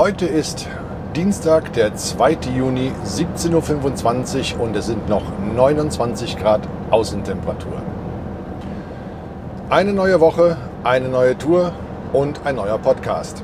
Heute ist Dienstag, der 2. Juni, 17.25 Uhr und es sind noch 29 Grad Außentemperatur. Eine neue Woche, eine neue Tour und ein neuer Podcast.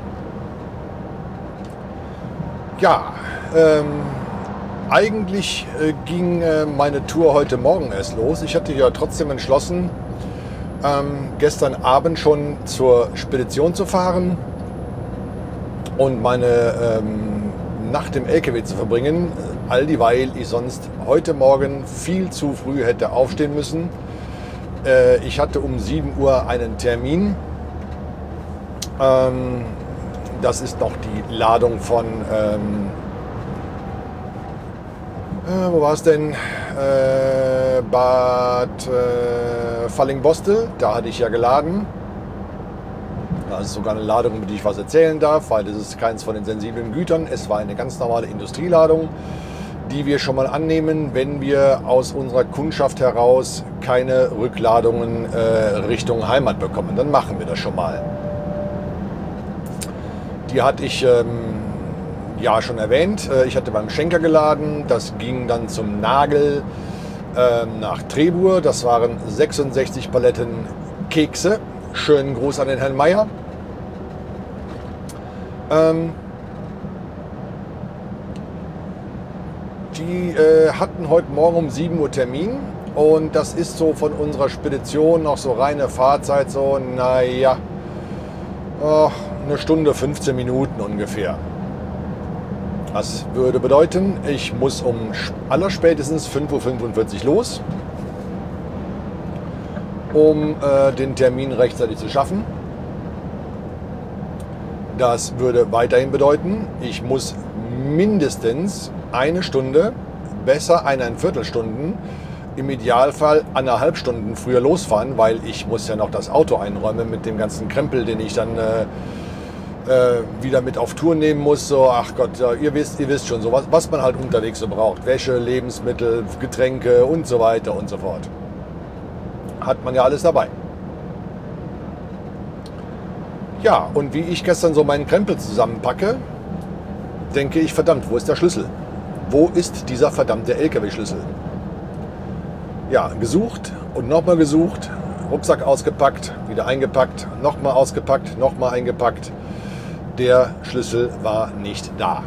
Ja, eigentlich ging meine Tour heute Morgen erst los. Ich hatte ja trotzdem entschlossen, gestern Abend schon zur Spedition zu fahren und meine Nacht im LKW zu verbringen, all dieweil ich sonst heute Morgen viel zu früh hätte aufstehen müssen. Ich hatte um 7 Uhr einen Termin. Das ist noch die Ladung von, wo war es denn? Bad Fallingbostel, da hatte ich ja geladen. Das ist sogar eine Ladung, über die ich was erzählen darf, weil das ist keins von den sensiblen Gütern. Es war eine ganz normale Industrieladung, die wir schon mal annehmen, wenn wir aus unserer Kundschaft heraus keine Rückladungen Richtung Heimat bekommen. Dann machen wir das schon mal. Die hatte ich ja schon erwähnt. Ich hatte beim Schenker geladen. Das ging dann zum Nagel nach Trebur. Das waren 66 Paletten Kekse. Schönen Gruß an den Herrn Meier. Die hatten heute Morgen um 7 Uhr Termin und das ist so von unserer Spedition noch so reine Fahrzeit, so naja, eine Stunde 15 Minuten ungefähr. Das würde bedeuten, ich muss um allerspätestens 5.45 Uhr los, um den Termin rechtzeitig zu schaffen. Das würde weiterhin bedeuten, ich muss mindestens eine Stunde, besser 1,25 Stunden, im Idealfall 1,5 Stunden früher losfahren, weil ich muss ja noch das Auto einräumen mit dem ganzen Krempel, den ich dann wieder mit auf Tour nehmen muss. So, ach Gott, ja, ihr wisst schon, so was man halt unterwegs so braucht. Wäsche, Lebensmittel, Getränke und so weiter und so fort. Hat man ja alles dabei. Ja, und wie ich gestern so meinen Krempel zusammenpacke, denke ich, verdammt, wo ist der Schlüssel? Wo ist dieser verdammte LKW-Schlüssel? Ja, gesucht und nochmal gesucht, Rucksack ausgepackt, wieder eingepackt, nochmal ausgepackt, nochmal eingepackt. Der Schlüssel war nicht da.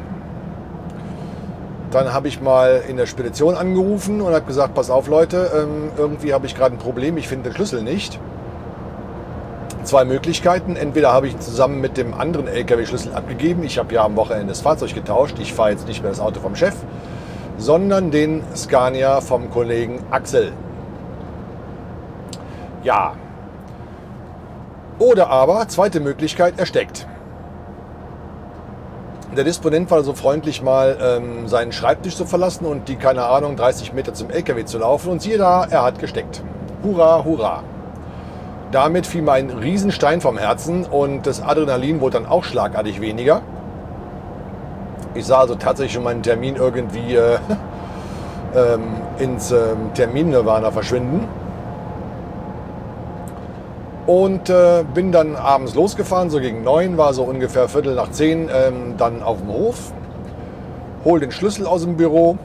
Dann habe ich mal in der Spedition angerufen und habe gesagt, pass auf Leute, irgendwie habe ich gerade ein Problem, ich finde den Schlüssel nicht. Zwei Möglichkeiten, entweder habe ich ihn zusammen mit dem anderen LKW-Schlüssel abgegeben, ich habe ja am Wochenende das Fahrzeug getauscht, ich fahre jetzt nicht mehr das Auto vom Chef, sondern den Scania vom Kollegen Axel. Ja. Oder aber, zweite Möglichkeit, er steckt. Der Disponent war so freundlich, mal seinen Schreibtisch zu verlassen und die, keine Ahnung, 30 Meter zum LKW zu laufen. Und siehe da, er hat gesteckt. Hurra, hurra. Damit fiel mir ein Riesenstein vom Herzen und das Adrenalin wurde dann auch schlagartig weniger. Ich sah also tatsächlich schon meinen Termin irgendwie ins Termin-Nirvana verschwinden. Und bin dann abends losgefahren, so gegen 9, war so ungefähr 9:15, dann auf dem Hof, hol den Schlüssel aus dem Büro,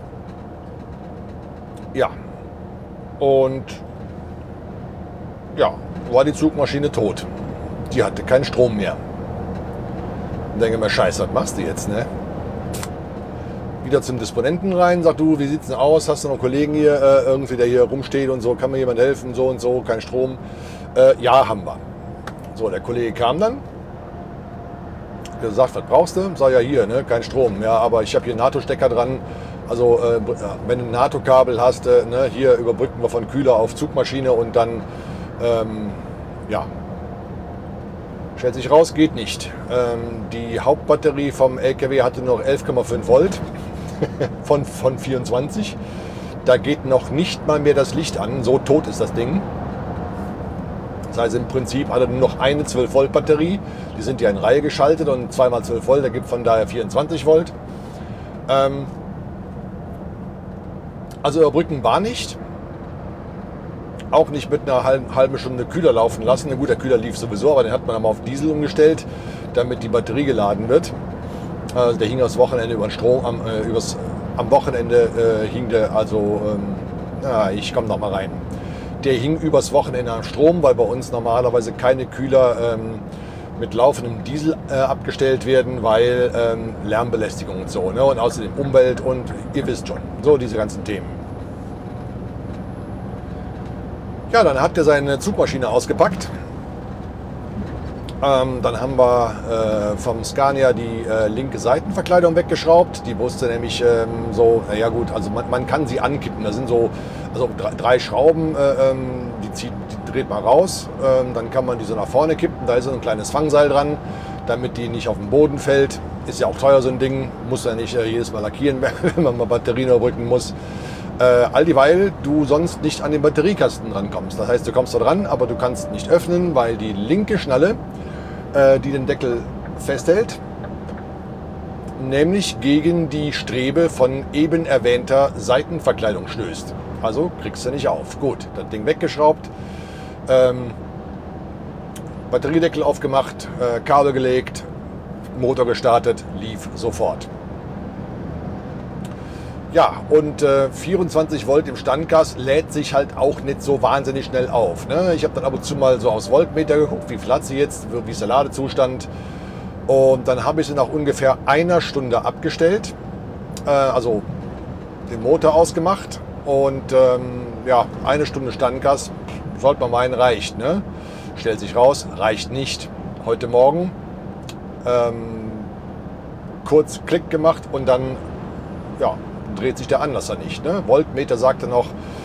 ja, und ja, war die Zugmaschine tot. Die hatte keinen Strom mehr. Und denke mir, scheiße, was machst du jetzt, ne? Wieder zum Disponenten rein, sag du, wie sieht's denn aus, hast du noch einen Kollegen hier, irgendwie, der hier rumsteht und so, kann mir jemand helfen, so und so, kein Strom. Ja, haben wir. So, der Kollege kam dann, gesagt, was brauchst du? Sag ja hier, ne, kein Strom. Ja, aber ich habe hier einen NATO-Stecker dran. Also wenn du ein NATO-Kabel hast, ne, hier überbrücken wir von Kühler auf Zugmaschine und dann, ja, stellt sich raus, geht nicht. Die Hauptbatterie vom LKW hatte noch 11,5 Volt von 24. Da geht noch nicht mal mehr das Licht an, so tot ist das Ding. Das heißt, im Prinzip hat er nur noch eine 12 Volt Batterie. Die sind ja in Reihe geschaltet und 2x12 Volt, da gibt von daher 24 Volt. Also überbrücken war nicht. Auch nicht mit einer halben Stunde Kühler laufen lassen. Na gut, der Kühler lief sowieso, aber den hat man aber auf Diesel umgestellt, damit die Batterie geladen wird. Der hing das Wochenende über den Strom, am Wochenende hing der, also, ich komme noch mal rein. Der hing übers Wochenende am Strom, weil bei uns normalerweise keine Kühler mit laufendem Diesel abgestellt werden, weil Lärmbelästigung und so, ne? Und außerdem Umwelt und ihr wisst schon, so diese ganzen Themen. Ja, dann hat er seine Zugmaschine ausgepackt. Dann haben wir vom Scania die linke Seitenverkleidung weggeschraubt. Die wusste nämlich so, naja gut, also man kann sie ankippen. Da sind so also drei Schrauben, die dreht man raus. Dann kann man die so nach vorne kippen. Da ist so ein kleines Fangseil dran, damit die nicht auf den Boden fällt. Ist ja auch teuer so ein Ding. Muss ja nicht jedes Mal lackieren, wenn man mal Batterien überbrücken muss. All dieweil du sonst nicht an den Batteriekasten rankommst. Das heißt, du kommst da dran, aber du kannst nicht öffnen, weil die linke Schnalle, die den Deckel festhält, nämlich gegen die Strebe von eben erwähnter Seitenverkleidung stößt. Also kriegst du nicht auf. Gut, das Ding weggeschraubt, Batteriedeckel aufgemacht, Kabel gelegt, Motor gestartet, lief sofort. Ja, und 24 Volt im Standgas lädt sich halt auch nicht so wahnsinnig schnell auf. Ne? Ich habe dann ab und zu mal so aufs Voltmeter geguckt, wie viel hat sie jetzt, wie ist der Ladezustand. Und dann habe ich sie nach ungefähr einer Stunde abgestellt, also den Motor ausgemacht. Und ja, eine Stunde Standgas, sollte man meinen, reicht. Ne? Stellt sich raus, reicht nicht. Heute Morgen kurz Klick gemacht und dann, ja, dreht sich der Anlasser nicht. Ne? Voltmeter sagte noch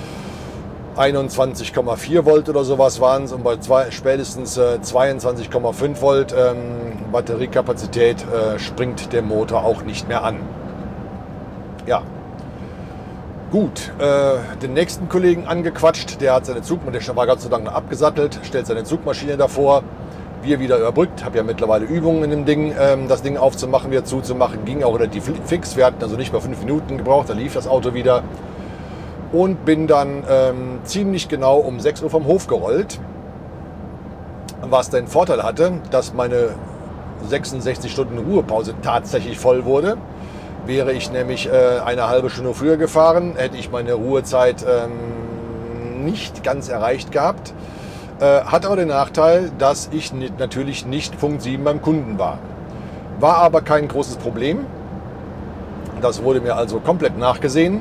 21,4 Volt oder sowas waren es und bei spätestens 22,5 Volt Batteriekapazität springt der Motor auch nicht mehr an. Ja, gut, den nächsten Kollegen angequatscht, der hat seine Zugmaschine, der war Gott sei Dank noch abgesattelt, stellt seine Zugmaschine davor, wir wieder überbrückt, habe ja mittlerweile Übungen in dem Ding, das Ding aufzumachen, wieder zuzumachen, ging auch relativ fix, wir hatten also nicht mal 5 Minuten gebraucht, da lief das Auto wieder und bin dann ziemlich genau um 6 Uhr vom Hof gerollt, was den Vorteil hatte, dass meine 66 Stunden Ruhepause tatsächlich voll wurde. Wäre ich nämlich eine halbe Stunde früher gefahren, hätte ich meine Ruhezeit nicht ganz erreicht gehabt. Hat aber den Nachteil, dass ich natürlich nicht Punkt 7 beim Kunden war. War aber kein großes Problem. Das wurde mir also komplett nachgesehen.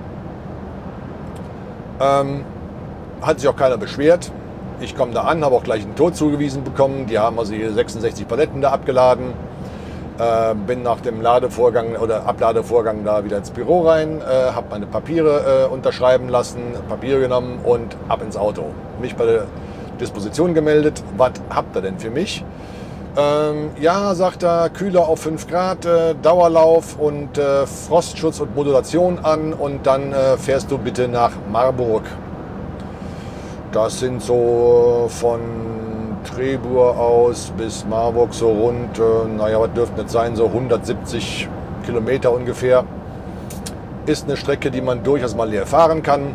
Hat sich auch keiner beschwert. Ich komme da an, habe auch gleich einen Tod zugewiesen bekommen. Die haben also hier 66 Paletten da abgeladen. Bin nach dem Ladevorgang oder Abladevorgang da wieder ins Büro rein, habe meine Papiere unterschreiben lassen, Papiere genommen und ab ins Auto. Mich bei der Disposition gemeldet. Was habt ihr denn für mich? Ja, sagt er, Kühler auf 5 Grad, Dauerlauf und Frostschutz und Modulation an und dann fährst du bitte nach Marburg. Das sind so von Trebur aus bis Marburg so rund, naja, was dürfte nicht sein, so 170 Kilometer ungefähr. Ist eine Strecke, die man durchaus mal leer fahren kann.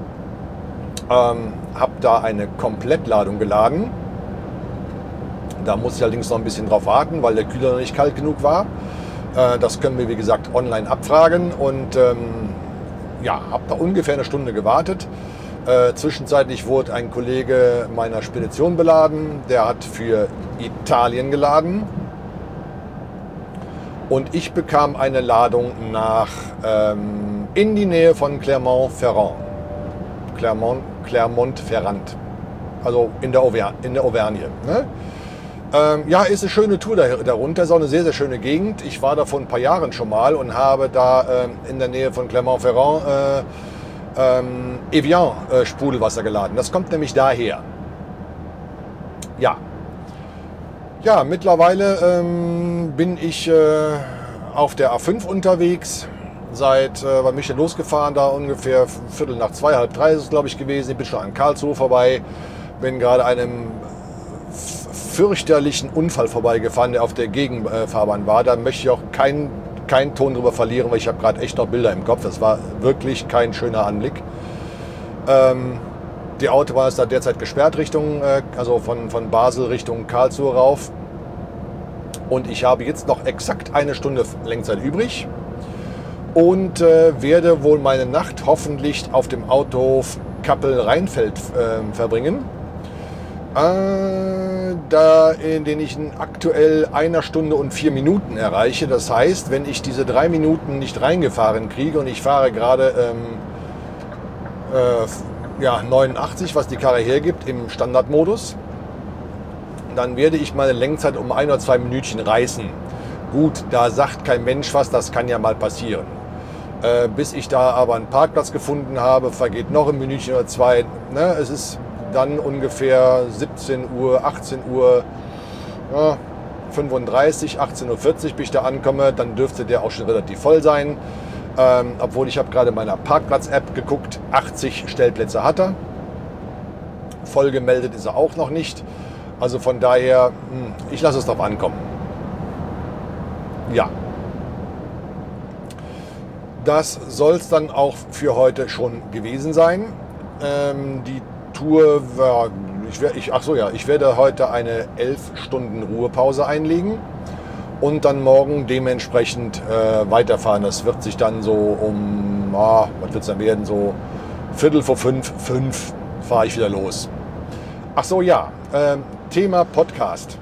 Habe da eine Komplettladung geladen. Da muss ich allerdings noch ein bisschen drauf warten, weil der Kühler noch nicht kalt genug war. Das können wir, wie gesagt, online abfragen und ja, habe da ungefähr eine Stunde gewartet. Zwischenzeitlich wurde ein Kollege meiner Spedition beladen, der hat für Italien geladen und ich bekam eine Ladung nach in die Nähe von Clermont-Ferrand, Clermont-Ferrand, also in der Auvergne. Ne? Ja, ist eine schöne Tour darunter, ist auch eine sehr, sehr schöne Gegend. Ich war da vor ein paar Jahren schon mal und habe da in der Nähe von Clermont-Ferrand Evian Sprudelwasser geladen. Das kommt nämlich daher. Ja. Ja, mittlerweile bin ich auf der A5 unterwegs. Wann bin ich denn losgefahren? Da ungefähr 2:15, 2:30 ist es, glaube ich, gewesen. Ich bin schon an Karlsruhe vorbei. Bin gerade einem fürchterlichen Unfall vorbeigefahren, der auf der Gegenfahrbahn war. Da möchte ich auch keinen Ton drüber verlieren, weil ich habe gerade echt noch Bilder im Kopf. Das war wirklich kein schöner Anblick. Die Autobahn ist da derzeit gesperrt Richtung, also von Basel Richtung Karlsruhe rauf. und ich habe jetzt noch exakt eine Stunde Lenkzeit übrig und werde wohl meine Nacht hoffentlich auf dem Autohof Kappel-Rheinfeld verbringen, in den ich in aktuell 1 Stunde und 4 Minuten erreiche. Das heißt, wenn ich diese 3 Minuten nicht reingefahren kriege und ich fahre gerade 89, was die Karre hergibt, im Standardmodus, dann werde ich meine Lenkzeit um 1 oder 2 Minütchen reißen. Gut, da sagt kein Mensch was, das kann ja mal passieren. Bis ich da aber einen Parkplatz gefunden habe, vergeht noch ein Minütchen oder 2. Ne? Es ist dann ungefähr 17 Uhr, 18 Uhr, 35, 18.40 Uhr, bis ich da ankomme. Dann dürfte der auch schon relativ voll sein. Obwohl ich habe gerade in meiner Parkplatz-App geguckt, 80 Stellplätze hat er. Voll gemeldet ist er auch noch nicht. Also von daher, ich lasse es drauf ankommen. Ja. Das soll es dann auch für heute schon gewesen sein. Die Tour war, ich werde heute eine 11 Stunden Ruhepause einlegen und dann morgen dementsprechend weiterfahren. Das wird sich dann so was wird es dann werden, so 5:45 fahre ich wieder los. Ach so, ja, Thema Podcast.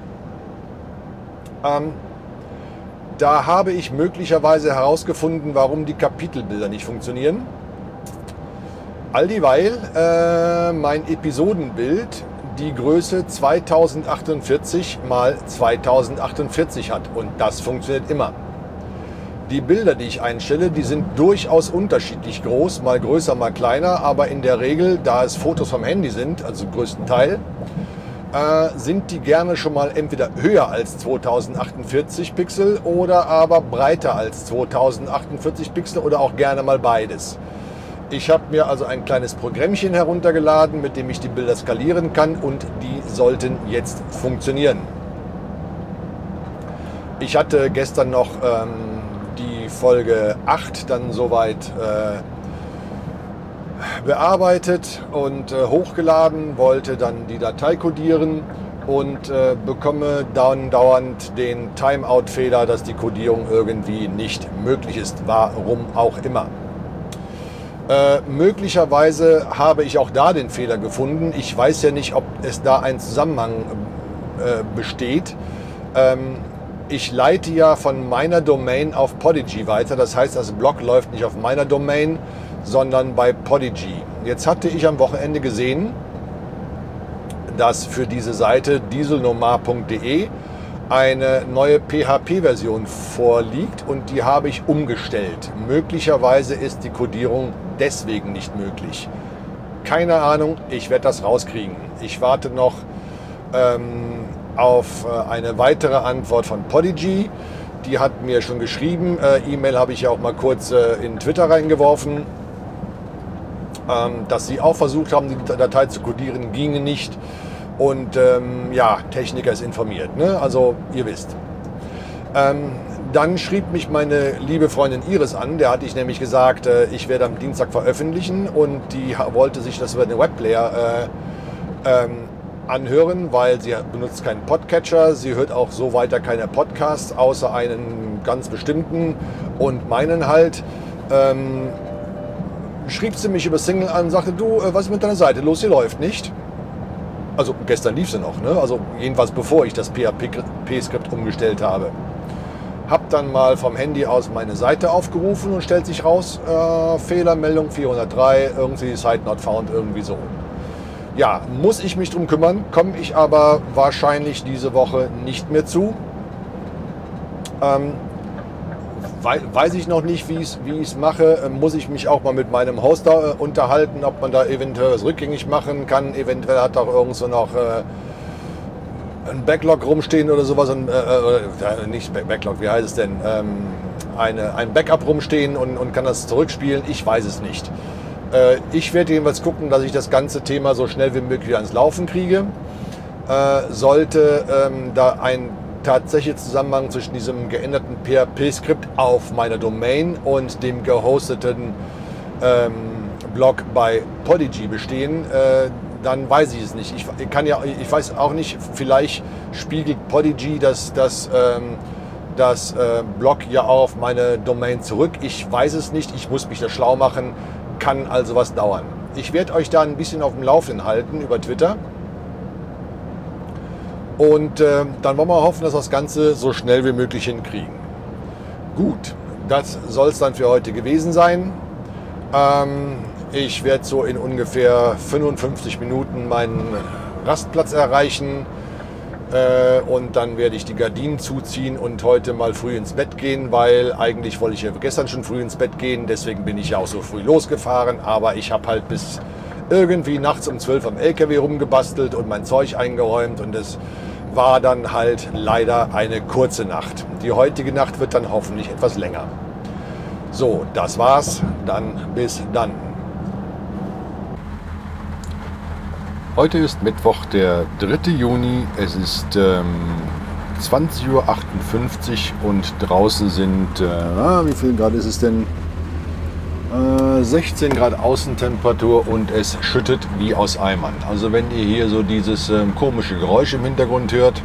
Da habe ich möglicherweise herausgefunden, warum die Kapitelbilder nicht funktionieren. All dieweil mein Episodenbild die Größe 2048 mal 2048 hat. Und das funktioniert immer. Die Bilder, die ich einstelle, die sind durchaus unterschiedlich groß, mal größer, mal kleiner. Aber in der Regel, da es Fotos vom Handy sind, also größten Teil, sind die gerne schon mal entweder höher als 2048 Pixel oder aber breiter als 2048 Pixel oder auch gerne mal beides. Ich habe mir also ein kleines Programmchen heruntergeladen, mit dem ich die Bilder skalieren kann und die sollten jetzt funktionieren. Ich hatte gestern noch die Folge 8 dann soweit bearbeitet und hochgeladen, wollte dann die Datei codieren und bekomme dann dauernd den Timeout-Fehler, dass die Codierung irgendwie nicht möglich ist, warum auch immer. Möglicherweise habe ich auch da den Fehler gefunden. Ich weiß ja nicht, ob es da ein Zusammenhang besteht. Ich leite ja von meiner Domain auf Podigy weiter. Das heißt, das Blog läuft nicht auf meiner Domain, sondern bei Podigy. Jetzt hatte ich am Wochenende gesehen, dass für diese Seite dieselnomar.de eine neue PHP-Version vorliegt und die habe ich umgestellt. Möglicherweise ist die Codierung deswegen nicht möglich. Keine Ahnung, ich werde das rauskriegen. Ich warte noch auf eine weitere Antwort von Podigy. Die hat mir schon geschrieben. E-Mail habe ich ja auch mal kurz in Twitter reingeworfen, dass sie auch versucht haben, die Datei zu codieren, ginge nicht. Und Techniker ist informiert, ne? Also ihr wisst. Dann schrieb mich meine liebe Freundin Iris an, der hatte ich nämlich gesagt, ich werde am Dienstag veröffentlichen und die wollte sich das über den Webplayer anhören, weil sie benutzt keinen Podcatcher, sie hört auch so weiter keine Podcasts, außer einen ganz bestimmten und meinen halt. Schrieb sie mich über Single an, sagte, du, was ist mit deiner Seite los, sie läuft nicht. Also gestern lief sie noch, ne? Also jedenfalls bevor ich das PHP-Skript umgestellt habe. Hab dann mal vom Handy aus meine Seite aufgerufen und stellt sich raus, Fehlermeldung 403, irgendwie Site not found, irgendwie so. Ja, muss ich mich drum kümmern, komme ich aber wahrscheinlich diese Woche nicht mehr zu. Weiß ich noch nicht, wie ich es mache. Muss ich mich auch mal mit meinem Hoster unterhalten, ob man da eventuell was rückgängig machen kann. Eventuell hat auch irgend so noch ein Backlog rumstehen oder sowas. Nicht Backlog, wie heißt es denn? Ein Backup rumstehen und kann das zurückspielen. Ich weiß es nicht. Ich werde jedenfalls gucken, dass ich das ganze Thema so schnell wie möglich wieder ans Laufen kriege. Sollte da ein tatsächlich Zusammenhang zwischen diesem geänderten PHP-Skript auf meiner Domain und dem gehosteten Blog bei Podigy bestehen, dann weiß ich es nicht. Ich weiß auch nicht, vielleicht spiegelt Podigy das Blog ja auch auf meine Domain zurück. Ich weiß es nicht, ich muss mich da schlau machen, kann also was dauern. Ich werde euch da ein bisschen auf dem Laufenden halten über Twitter. Und dann wollen wir hoffen, dass wir das Ganze so schnell wie möglich hinkriegen. Gut, das soll es dann für heute gewesen sein. Ich werde so in ungefähr 55 Minuten meinen Rastplatz erreichen. Und dann werde ich die Gardinen zuziehen und heute mal früh ins Bett gehen, weil eigentlich wollte ich ja gestern schon früh ins Bett gehen. Deswegen bin ich ja auch so früh losgefahren. Aber ich habe halt bis irgendwie nachts um 12 am LKW rumgebastelt und mein Zeug eingeräumt. Und es war dann halt leider eine kurze Nacht. Die heutige Nacht wird dann hoffentlich etwas länger. So, das war's. Dann bis dann. Heute ist Mittwoch, der 3. Juni. Es ist 20:58 Uhr und draußen sind, wie viel Grad ist es denn? 16 Grad Außentemperatur und es schüttet wie aus Eimern. Also wenn ihr hier so dieses komische Geräusch im Hintergrund hört,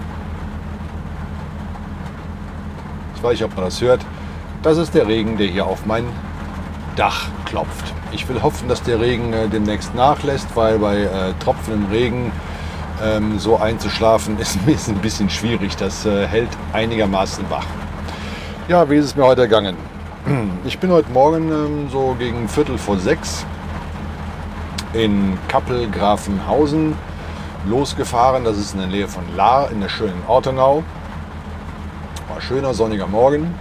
ich weiß nicht, ob man das hört, das ist der Regen, der hier auf mein Dach klopft. Ich will hoffen, dass der Regen demnächst nachlässt, weil bei tropfendem Regen so einzuschlafen ist ein bisschen schwierig. Das hält einigermaßen wach. Ja, wie ist es mir heute ergangen? Ich bin heute Morgen so gegen 5:45 in Kappel-Grafenhausen losgefahren. Das ist in der Nähe von Lahr in der schönen Ortenau. War ein schöner sonniger Morgen.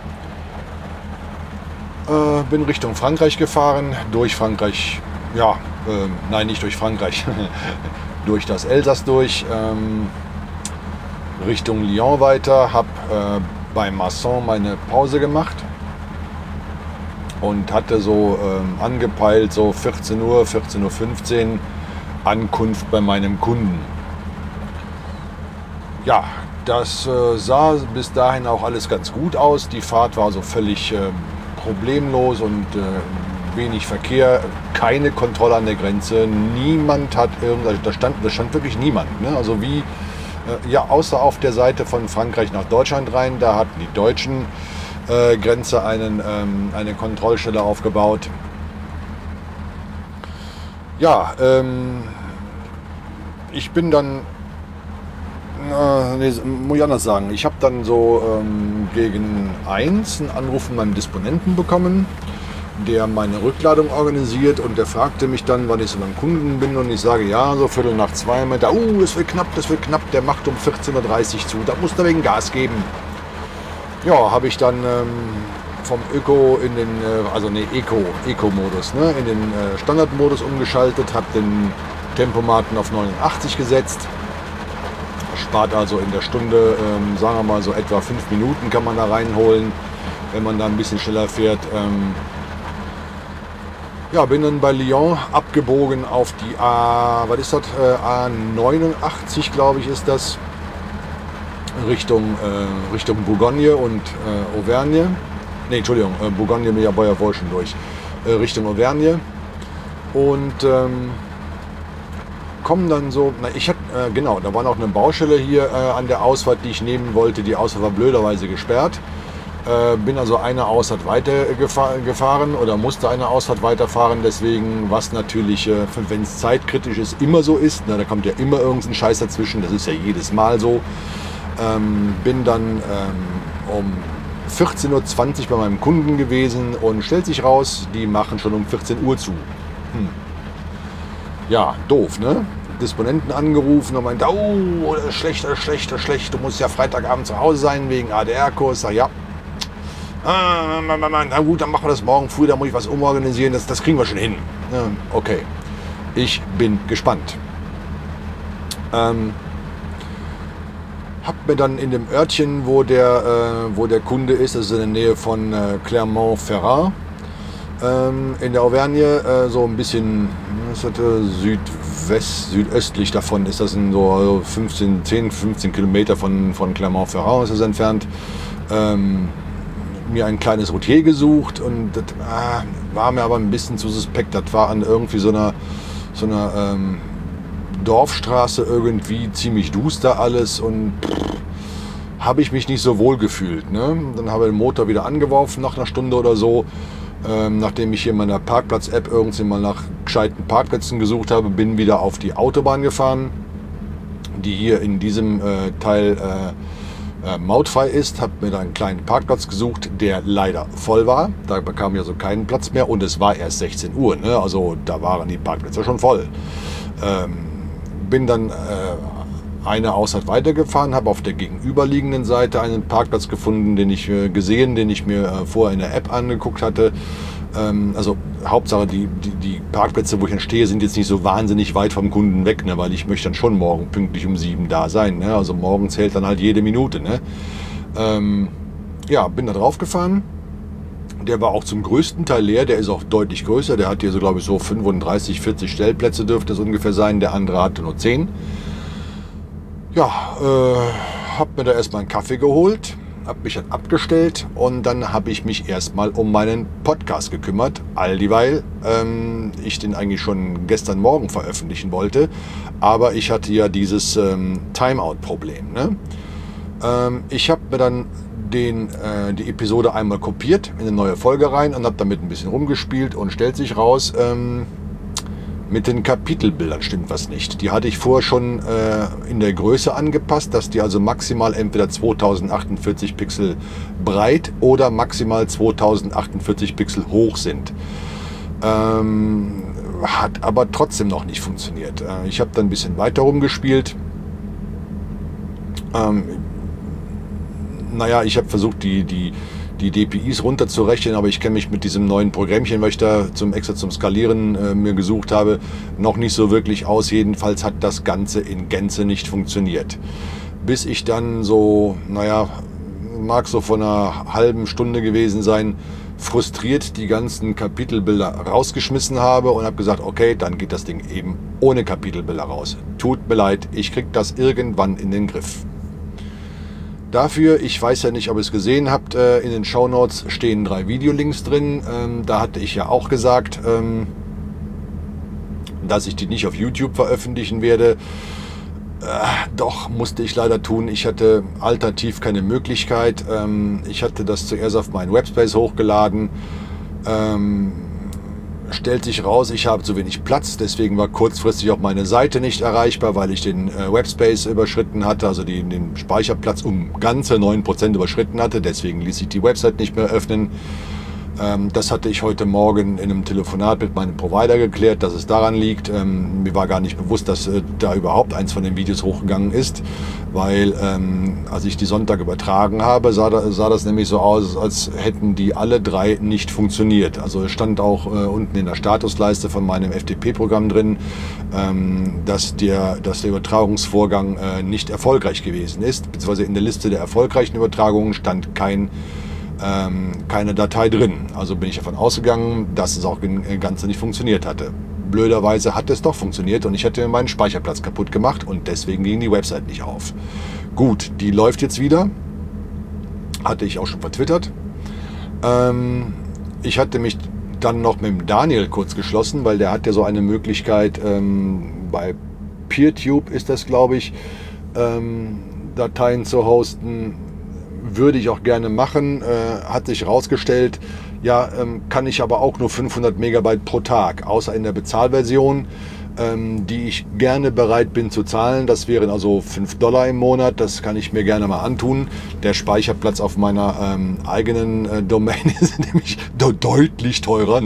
Bin Richtung Frankreich gefahren, durch Frankreich, nein, nicht durch Frankreich, durch das Elsass durch, Richtung Lyon weiter, habe bei Masson meine Pause gemacht und hatte so angepeilt, so 14 Uhr, 14:15 Uhr Ankunft bei meinem Kunden. Ja, das sah bis dahin auch alles ganz gut aus, die Fahrt war so völlig problemlos und wenig Verkehr, keine Kontrolle an der Grenze, niemand hat da stand wirklich niemand. Ne? Also wie, außer auf der Seite von Frankreich nach Deutschland rein, da hatten die deutschen Grenze eine Kontrollstelle aufgebaut. Ja, ich bin dann, muss ich anders sagen, ich habe dann so gegen 1 einen Anruf von meinem Disponenten bekommen, der meine Rückladung organisiert, und der fragte mich dann, wann ich so beim Kunden bin, und ich sage, ja, so 1:45, meinte er, das wird knapp, der macht um 14:30 Uhr zu, da muss er wegen Gas geben. Ja, habe ich dann vom Öko in den, Eco-Modus, ne, in den Standardmodus umgeschaltet, habe den Tempomaten auf 89 gesetzt. Spart also in der Stunde, sagen wir mal so etwa 5 Minuten kann man da reinholen, wenn man da ein bisschen schneller fährt. Bin dann bei Lyon abgebogen auf die A89, glaube ich, ist das, Richtung Bourgogne und Auvergne. Ne, Entschuldigung, Bourgogne bin ja bei ja wohl schon durch. Richtung Auvergne. Und kommen dann so, da war noch eine Baustelle hier an der Ausfahrt, die ich nehmen wollte. Die Ausfahrt war blöderweise gesperrt. Bin also eine Ausfahrt weiter gefahren oder musste eine Ausfahrt weiterfahren. Deswegen, was natürlich, wenn es zeitkritisch ist, immer so ist. Da kommt ja immer irgendein Scheiß dazwischen. Das ist ja jedes Mal so. Bin dann um 14:20 Uhr bei meinem Kunden gewesen und stellt sich raus, die machen schon um 14 Uhr zu. Ja, doof, ne? Disponenten angerufen und meinte, schlecht, du musst ja Freitagabend zu Hause sein wegen ADR-Kurs. Sag ja, na gut, dann machen wir das morgen früh, da muss ich was umorganisieren, das kriegen wir schon hin. Okay, ich bin gespannt. Hab mir dann in dem Örtchen, wo der Kunde ist, das ist in der Nähe von Clermont-Ferrand, in der Auvergne, so ein bisschen südöstlich davon ist das, so 10, 15 Kilometer von Clermont-Ferrand ist es entfernt. Mir ein kleines Routier gesucht, und das war mir aber ein bisschen zu suspekt. Das war an irgendwie so einer Dorfstraße irgendwie, ziemlich duster alles und habe ich mich nicht so wohl gefühlt. Ne? Dann habe ich den Motor wieder angeworfen nach einer Stunde oder so. Nachdem ich hier in meiner Parkplatz-App irgendwie mal nach gescheiten Parkplätzen gesucht habe, bin wieder auf die Autobahn gefahren, die hier in diesem Teil mautfrei ist. Habe mir da einen kleinen Parkplatz gesucht, der leider voll war. Da bekam ich also keinen Platz mehr und es war erst 16 Uhr. Ne? Also da waren die Parkplätze schon voll. Bin dann eine Ausfahrt weitergefahren, habe auf der gegenüberliegenden Seite einen Parkplatz gefunden, den ich mir vorher in der App angeguckt hatte. Also Hauptsache die Parkplätze, wo ich dann stehe, sind jetzt nicht so wahnsinnig weit vom Kunden weg, ne, weil ich möchte dann schon morgen pünktlich um 7 da sein. Ne? Also morgen zählt dann halt jede Minute. Ne? Bin da drauf gefahren. Der war auch zum größten Teil leer, der ist auch deutlich größer. Der hat hier so, glaube ich, so 35, 40 Stellplätze dürfte es ungefähr sein. Der andere hatte nur 10. Ja, habe mir da erstmal einen Kaffee geholt, habe mich dann abgestellt und dann habe ich mich erstmal um meinen Podcast gekümmert, all dieweil ich den eigentlich schon gestern Morgen veröffentlichen wollte, aber ich hatte ja dieses Timeout-Problem. Ne? Ich habe mir dann die Episode einmal kopiert in eine neue Folge rein und habe damit ein bisschen rumgespielt und stellt sich raus, mit den Kapitelbildern stimmt was nicht. Die hatte ich vorher schon in der Größe angepasst, dass die also maximal entweder 2048 Pixel breit oder maximal 2048 Pixel hoch sind. Hat aber trotzdem noch nicht funktioniert. Ich habe dann ein bisschen weiter rumgespielt. Ich habe versucht, die DPIs runterzurechnen, aber ich kenne mich mit diesem neuen Programmchen, weil ich da extra zum Skalieren mir gesucht habe, noch nicht so wirklich aus. Jedenfalls hat das Ganze in Gänze nicht funktioniert. Bis ich dann mag so von einer halben Stunde gewesen sein, frustriert die ganzen Kapitelbilder rausgeschmissen habe und habe gesagt, okay, dann geht das Ding eben ohne Kapitelbilder raus. Tut mir leid, ich kriege das irgendwann in den Griff. Dafür, ich weiß ja nicht, ob ihr es gesehen habt, in den Shownotes stehen 3 Videolinks drin. Da hatte ich ja auch gesagt, dass ich die nicht auf YouTube veröffentlichen werde. Doch, musste ich leider tun. Ich hatte alternativ keine Möglichkeit. Ich hatte das zuerst auf meinen Webspace hochgeladen. Stellt sich raus, ich habe zu wenig Platz, deswegen war kurzfristig auch meine Seite nicht erreichbar, weil ich den Webspace überschritten hatte, also den Speicherplatz um ganze 9% überschritten hatte, deswegen ließ sich die Website nicht mehr öffnen. Das hatte ich heute Morgen in einem Telefonat mit meinem Provider geklärt, dass es daran liegt. Mir war gar nicht bewusst, dass da überhaupt eins von den Videos hochgegangen ist, weil als ich die Sonntag übertragen habe, sah das nämlich so aus, als hätten die alle 3 nicht funktioniert. Also es stand auch unten in der Statusleiste von meinem FTP-Programm drin, dass der Übertragungsvorgang nicht erfolgreich gewesen ist, beziehungsweise in der Liste der erfolgreichen Übertragungen stand keine Datei drin. Also bin ich davon ausgegangen, dass es auch im Ganze nicht funktioniert hatte. Blöderweise hat es doch funktioniert und ich hatte meinen Speicherplatz kaputt gemacht und deswegen ging die Website nicht auf. Gut, die läuft jetzt wieder. Hatte ich auch schon vertwittert. Ich hatte mich dann noch mit dem Daniel kurz geschlossen, weil der hat ja so eine Möglichkeit, bei PeerTube ist das, glaube ich, Dateien zu hosten. Würde ich auch gerne machen, hat sich herausgestellt, kann ich aber auch nur 500 Megabyte pro Tag, außer in der Bezahlversion, die ich gerne bereit bin zu zahlen. Das wären also $5 im Monat, das kann ich mir gerne mal antun. Der Speicherplatz auf meiner eigenen Domain ist nämlich deutlich teurer,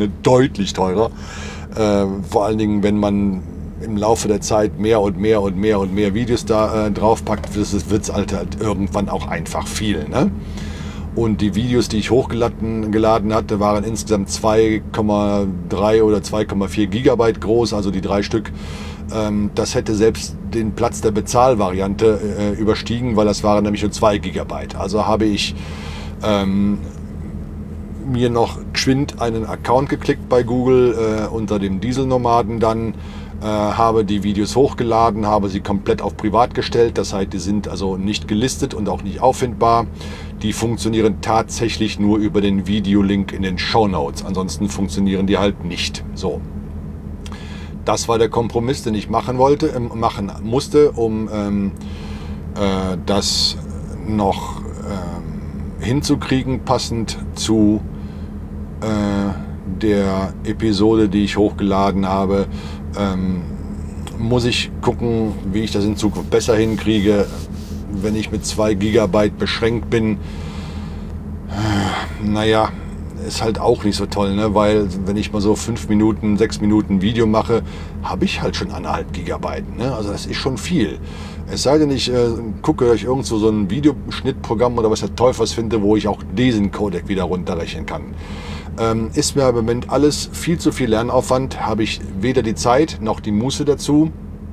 vor allen Dingen, wenn man im Laufe der Zeit mehr und mehr Videos da draufpackt, wird es halt irgendwann auch einfach viel. Ne? Und die Videos, die ich hochgeladen hatte, waren insgesamt 2,3 oder 2,4 Gigabyte groß, also die 3 Stück. Das hätte selbst den Platz der Bezahlvariante überstiegen, weil das waren nämlich nur 2 Gigabyte. Also habe ich mir noch geschwind einen Account geklickt bei Google unter dem Dieselnomaden dann, habe die Videos hochgeladen, habe sie komplett auf privat gestellt, das heißt, die sind also nicht gelistet und auch nicht auffindbar. Die funktionieren tatsächlich nur über den Videolink in den Shownotes, ansonsten funktionieren die halt nicht. So. das war der Kompromiss, den ich machen musste, um das noch hinzukriegen, passend zu der Episode, die ich hochgeladen habe. Muss ich gucken, wie ich das in Zukunft besser hinkriege, wenn ich mit 2 Gigabyte beschränkt bin. Naja, ist halt auch nicht so toll, ne? Weil wenn ich mal so 5 Minuten, 6 Minuten Video mache, habe ich halt schon 1,5 Gigabyte. Ne? Also das ist schon viel. Es sei denn, ich gucke euch irgend so ein Videoschnittprogramm oder was der Teufel finde, wo ich auch diesen Codec wieder runterrechnen kann. Ist mir im Moment alles viel zu viel Lernaufwand, habe ich weder die Zeit noch die Muße dazu.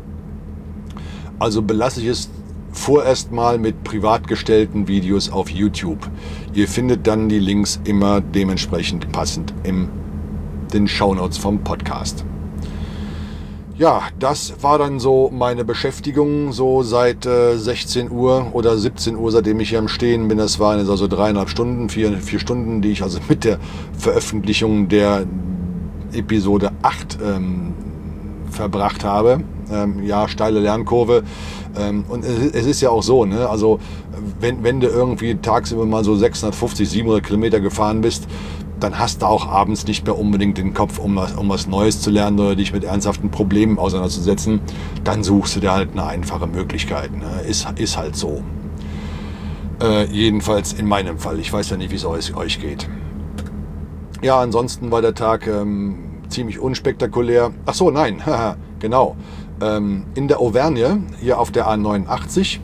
Also belasse ich es vorerst mal mit privat gestellten Videos auf YouTube. Ihr findet dann die Links immer dementsprechend passend in den Shownotes vom Podcast. Ja, das war dann so meine Beschäftigung, so seit 16 Uhr oder 17 Uhr, seitdem ich hier am Stehen bin. Das waren jetzt also 3,5 Stunden, 4 Stunden, die ich also mit der Veröffentlichung der Episode 8 verbracht habe. Ja, steile Lernkurve. Und es ist ja auch so, ne? Also wenn du irgendwie tagsüber mal so 650, 700 Kilometer gefahren bist, dann hast du auch abends nicht mehr unbedingt den Kopf, um was Neues zu lernen oder dich mit ernsthaften Problemen auseinanderzusetzen. Dann suchst du dir halt eine einfache Möglichkeit. Ne? Ist halt so. Jedenfalls in meinem Fall. Ich weiß ja nicht, wie es euch geht. Ja, ansonsten war der Tag ziemlich unspektakulär. Ach so, nein, genau. In der Auvergne, hier auf der A89,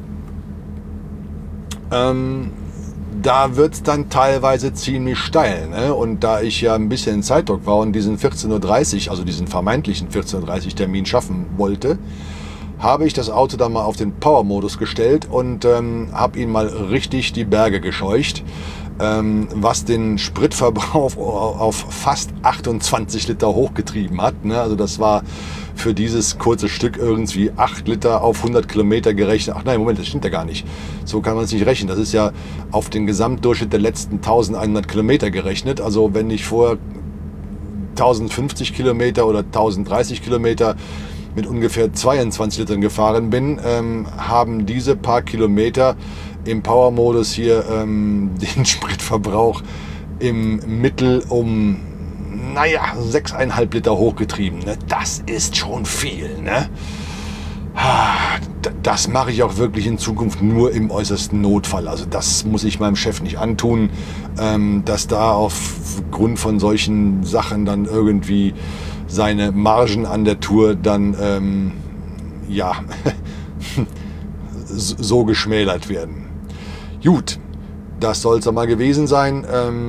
da wird es dann teilweise ziemlich steil. Ne? Und da ich ja ein bisschen in Zeitdruck war und diesen 14:30 Uhr, also diesen vermeintlichen 14:30 Uhr Termin schaffen wollte, habe ich das Auto dann mal auf den Power-Modus gestellt und habe ihn mal richtig die Berge gescheucht, was den Spritverbrauch auf fast 28 Liter hochgetrieben hat. Ne? Also das war für dieses kurze Stück irgendwie 8 Liter auf 100 Kilometer gerechnet. Ach nein, Moment, das stimmt ja gar nicht. So kann man es nicht rechnen. Das ist ja auf den Gesamtdurchschnitt der letzten 1100 Kilometer gerechnet. Also wenn ich vor 1050 Kilometer oder 1030 Kilometer mit ungefähr 22 Litern gefahren bin, haben diese paar Kilometer im Power-Modus hier den Spritverbrauch im Mittel um 6,5 Liter hochgetrieben. Ne? Das ist schon viel. Ne? Das mache ich auch wirklich in Zukunft nur im äußersten Notfall. Also das muss ich meinem Chef nicht antun, dass da aufgrund von solchen Sachen dann irgendwie seine Margen an der Tour dann so geschmälert werden. Gut, das soll es mal gewesen sein.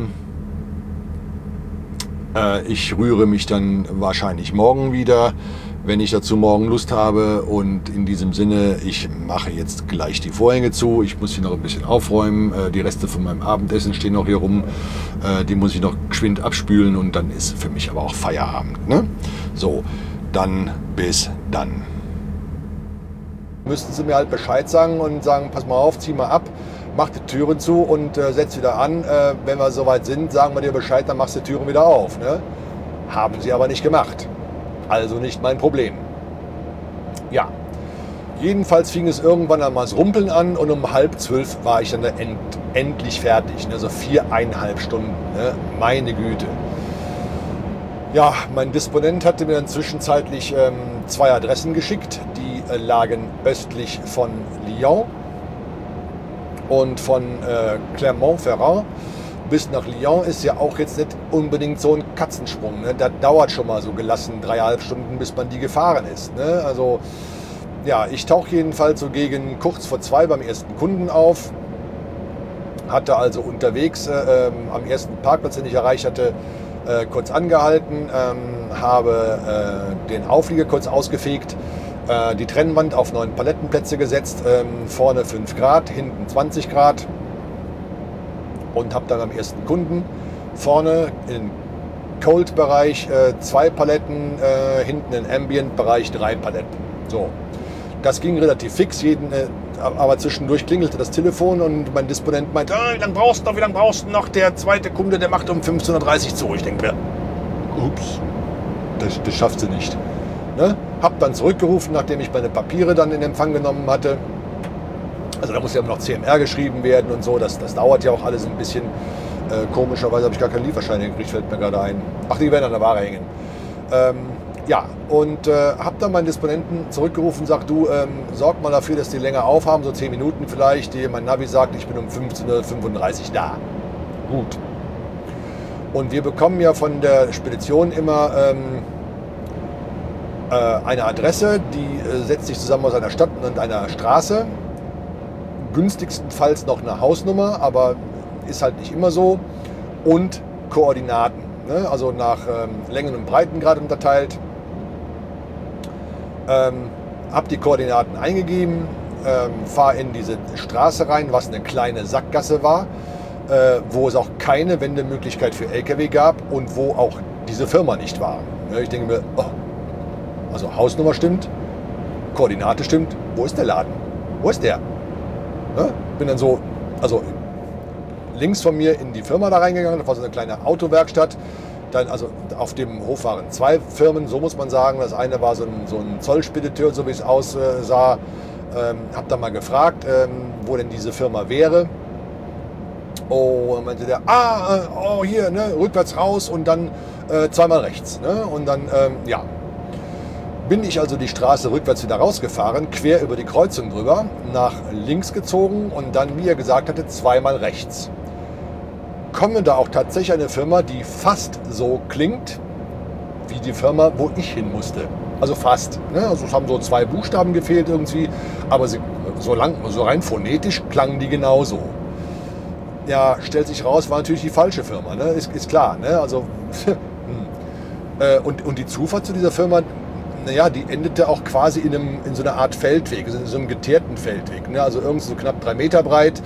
Ich rühre mich dann wahrscheinlich morgen wieder, wenn ich dazu morgen Lust habe. Und in diesem Sinne, ich mache jetzt gleich die Vorhänge zu. Ich muss hier noch ein bisschen aufräumen. Die Reste von meinem Abendessen stehen noch hier rum. Die muss ich noch geschwind abspülen und dann ist für mich aber auch Feierabend. Ne? So, dann bis dann. Müssten Sie mir halt Bescheid sagen und sagen, pass mal auf, zieh mal ab. Mach die Türen zu und setz wieder an. Wenn wir soweit sind, sagen wir dir Bescheid, dann machst du die Türen wieder auf. Ne? Haben sie aber nicht gemacht. Also nicht mein Problem. Ja, jedenfalls fing es irgendwann einmal das Rumpeln an und um 11:30 war ich dann endlich fertig. Ne? So 4,5 Stunden. Ne? Meine Güte. Ja, mein Disponent hatte mir dann zwischenzeitlich 2 Adressen geschickt. Die lagen östlich von Lyon. Und von Clermont-Ferrand bis nach Lyon ist ja auch jetzt nicht unbedingt so ein Katzensprung. Ne? Das dauert schon mal so gelassen 3,5 Stunden, bis man die gefahren ist. Ne? Also ja, ich tauche jedenfalls so gegen kurz vor 2 beim ersten Kunden auf. Hatte also unterwegs am ersten Parkplatz, den ich erreicht hatte, kurz angehalten, habe den Auflieger kurz ausgefegt, die Trennwand auf 9 Palettenplätze gesetzt, vorne 5 Grad, hinten 20 Grad und habe dann am ersten Kunden vorne im Cold-Bereich 2 Paletten, hinten im Ambient-Bereich 3 Paletten. So, das ging relativ fix, aber zwischendurch klingelte das Telefon und mein Disponent meinte, wie lange brauchst du noch? Der zweite Kunde, der macht um 15:30 Uhr zu. Ich denke mir, ups, das schaffst du nicht. Ne? Hab dann zurückgerufen, nachdem ich meine Papiere dann in Empfang genommen hatte. Also da muss ja immer noch CMR geschrieben werden und so. Das dauert ja auch alles ein bisschen. Komischerweise habe ich gar keinen Lieferschein gekriegt, fällt mir gerade ein. Ach, die werden an der Ware hängen. Ja, und habe dann meinen Disponenten zurückgerufen und sagt, du, sorg mal dafür, dass die länger aufhaben, so 10 Minuten vielleicht. Mein Navi sagt, ich bin um 15:35 Uhr da. Gut. Und wir bekommen ja von der Spedition immer eine Adresse, die setzt sich zusammen aus einer Stadt und einer Straße. Günstigstenfalls noch eine Hausnummer, aber ist halt nicht immer so. Und Koordinaten, ne? Also nach Längen- und Breitengrad unterteilt. Habe die Koordinaten eingegeben, fahre in diese Straße rein, was eine kleine Sackgasse war, wo es auch keine Wendemöglichkeit für LKW gab und wo auch diese Firma nicht war. Ja, ich denke mir, oh, also Hausnummer stimmt, Koordinate stimmt, wo ist der Laden? Wo ist der? Ja, bin dann so, also links von mir in die Firma da reingegangen, das war so eine kleine Autowerkstatt. Dann, also auf dem Hof waren 2 Firmen, so muss man sagen. Das eine war so ein Zollspediteur, so wie es aussah. Hab dann mal gefragt, wo denn diese Firma wäre. Oh, dann meinte der, oh hier, ne, rückwärts raus und dann zweimal rechts. Ne? Und dann, ja, bin ich also die Straße rückwärts wieder rausgefahren, quer über die Kreuzung drüber, nach links gezogen und dann, wie er gesagt hatte, zweimal rechts. Komme da auch tatsächlich eine Firma, die fast so klingt wie die Firma, wo ich hin musste. Also fast. Ne? Also es haben so 2 Buchstaben gefehlt irgendwie, aber so rein phonetisch klangen die genauso. Ja, stellt sich raus, war natürlich die falsche Firma. Ne? Ist klar. Ne? Also, und die Zufahrt zu dieser Firma, naja, die endete auch quasi in so einer Art Feldweg, also in so einem geteerten Feldweg. Ne? Also irgendwie so knapp 3 Meter breit.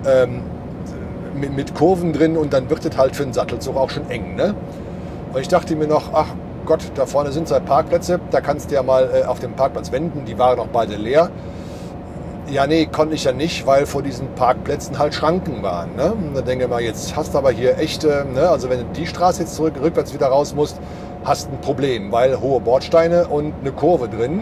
Mit Kurven drin und dann wird es halt für einen Sattelzug auch schon eng. Ne? Und ich dachte mir noch, ach Gott, da vorne sind 2 Parkplätze, da kannst du ja mal auf dem Parkplatz wenden, die waren auch beide leer. Ja, nee, konnte ich ja nicht, weil vor diesen Parkplätzen halt Schranken waren. Ne? Und dann denke ich mal, jetzt hast du aber hier echte, ne? Also wenn du die Straße jetzt rückwärts wieder raus musst, hast ein Problem, weil hohe Bordsteine und eine Kurve drin.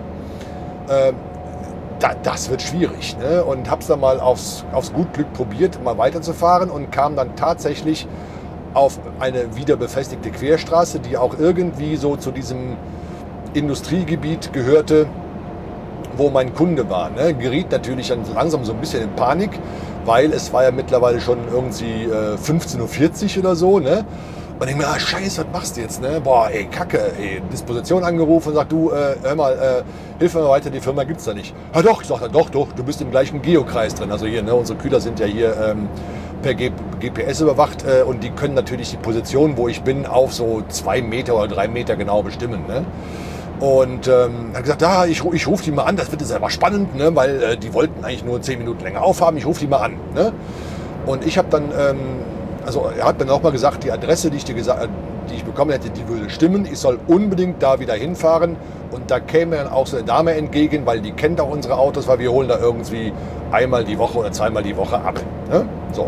Das wird schwierig. Ne? Und habe es dann mal aufs gut Glück probiert, mal weiterzufahren und kam dann tatsächlich auf eine wieder befestigte Querstraße, die auch irgendwie so zu diesem Industriegebiet gehörte, wo mein Kunde war. Ne? Geriet natürlich dann langsam so ein bisschen in Panik, weil es war ja mittlerweile schon irgendwie 15:40 Uhr oder so. Ne? Und ich mir, scheiße, was machst du jetzt? Ne? Boah, ey, Kacke, ey. Disposition angerufen und sagt, du, hör mal, hilf mir mal weiter, die Firma gibt's da nicht. Ja doch, ich sag, doch, du bist im gleichen Geokreis drin. Also hier, ne, unsere Kühler sind ja hier per GPS überwacht und die können natürlich die Position, wo ich bin, auf so 2 Meter oder 3 Meter genau bestimmen. Ne? Und hat gesagt, ich rufe die mal an, das wird jetzt aber spannend, ne? Weil die wollten eigentlich nur 10 Minuten länger aufhaben, ich rufe die mal an. Ne? Und ich habe dann... Also er hat dann auch mal gesagt, die Adresse, die ich bekommen hätte, die würde stimmen. Ich soll unbedingt da wieder hinfahren. Und da käme dann auch so eine Dame entgegen, weil die kennt auch unsere Autos, weil wir holen da irgendwie einmal die Woche oder zweimal die Woche ab. Ne? So.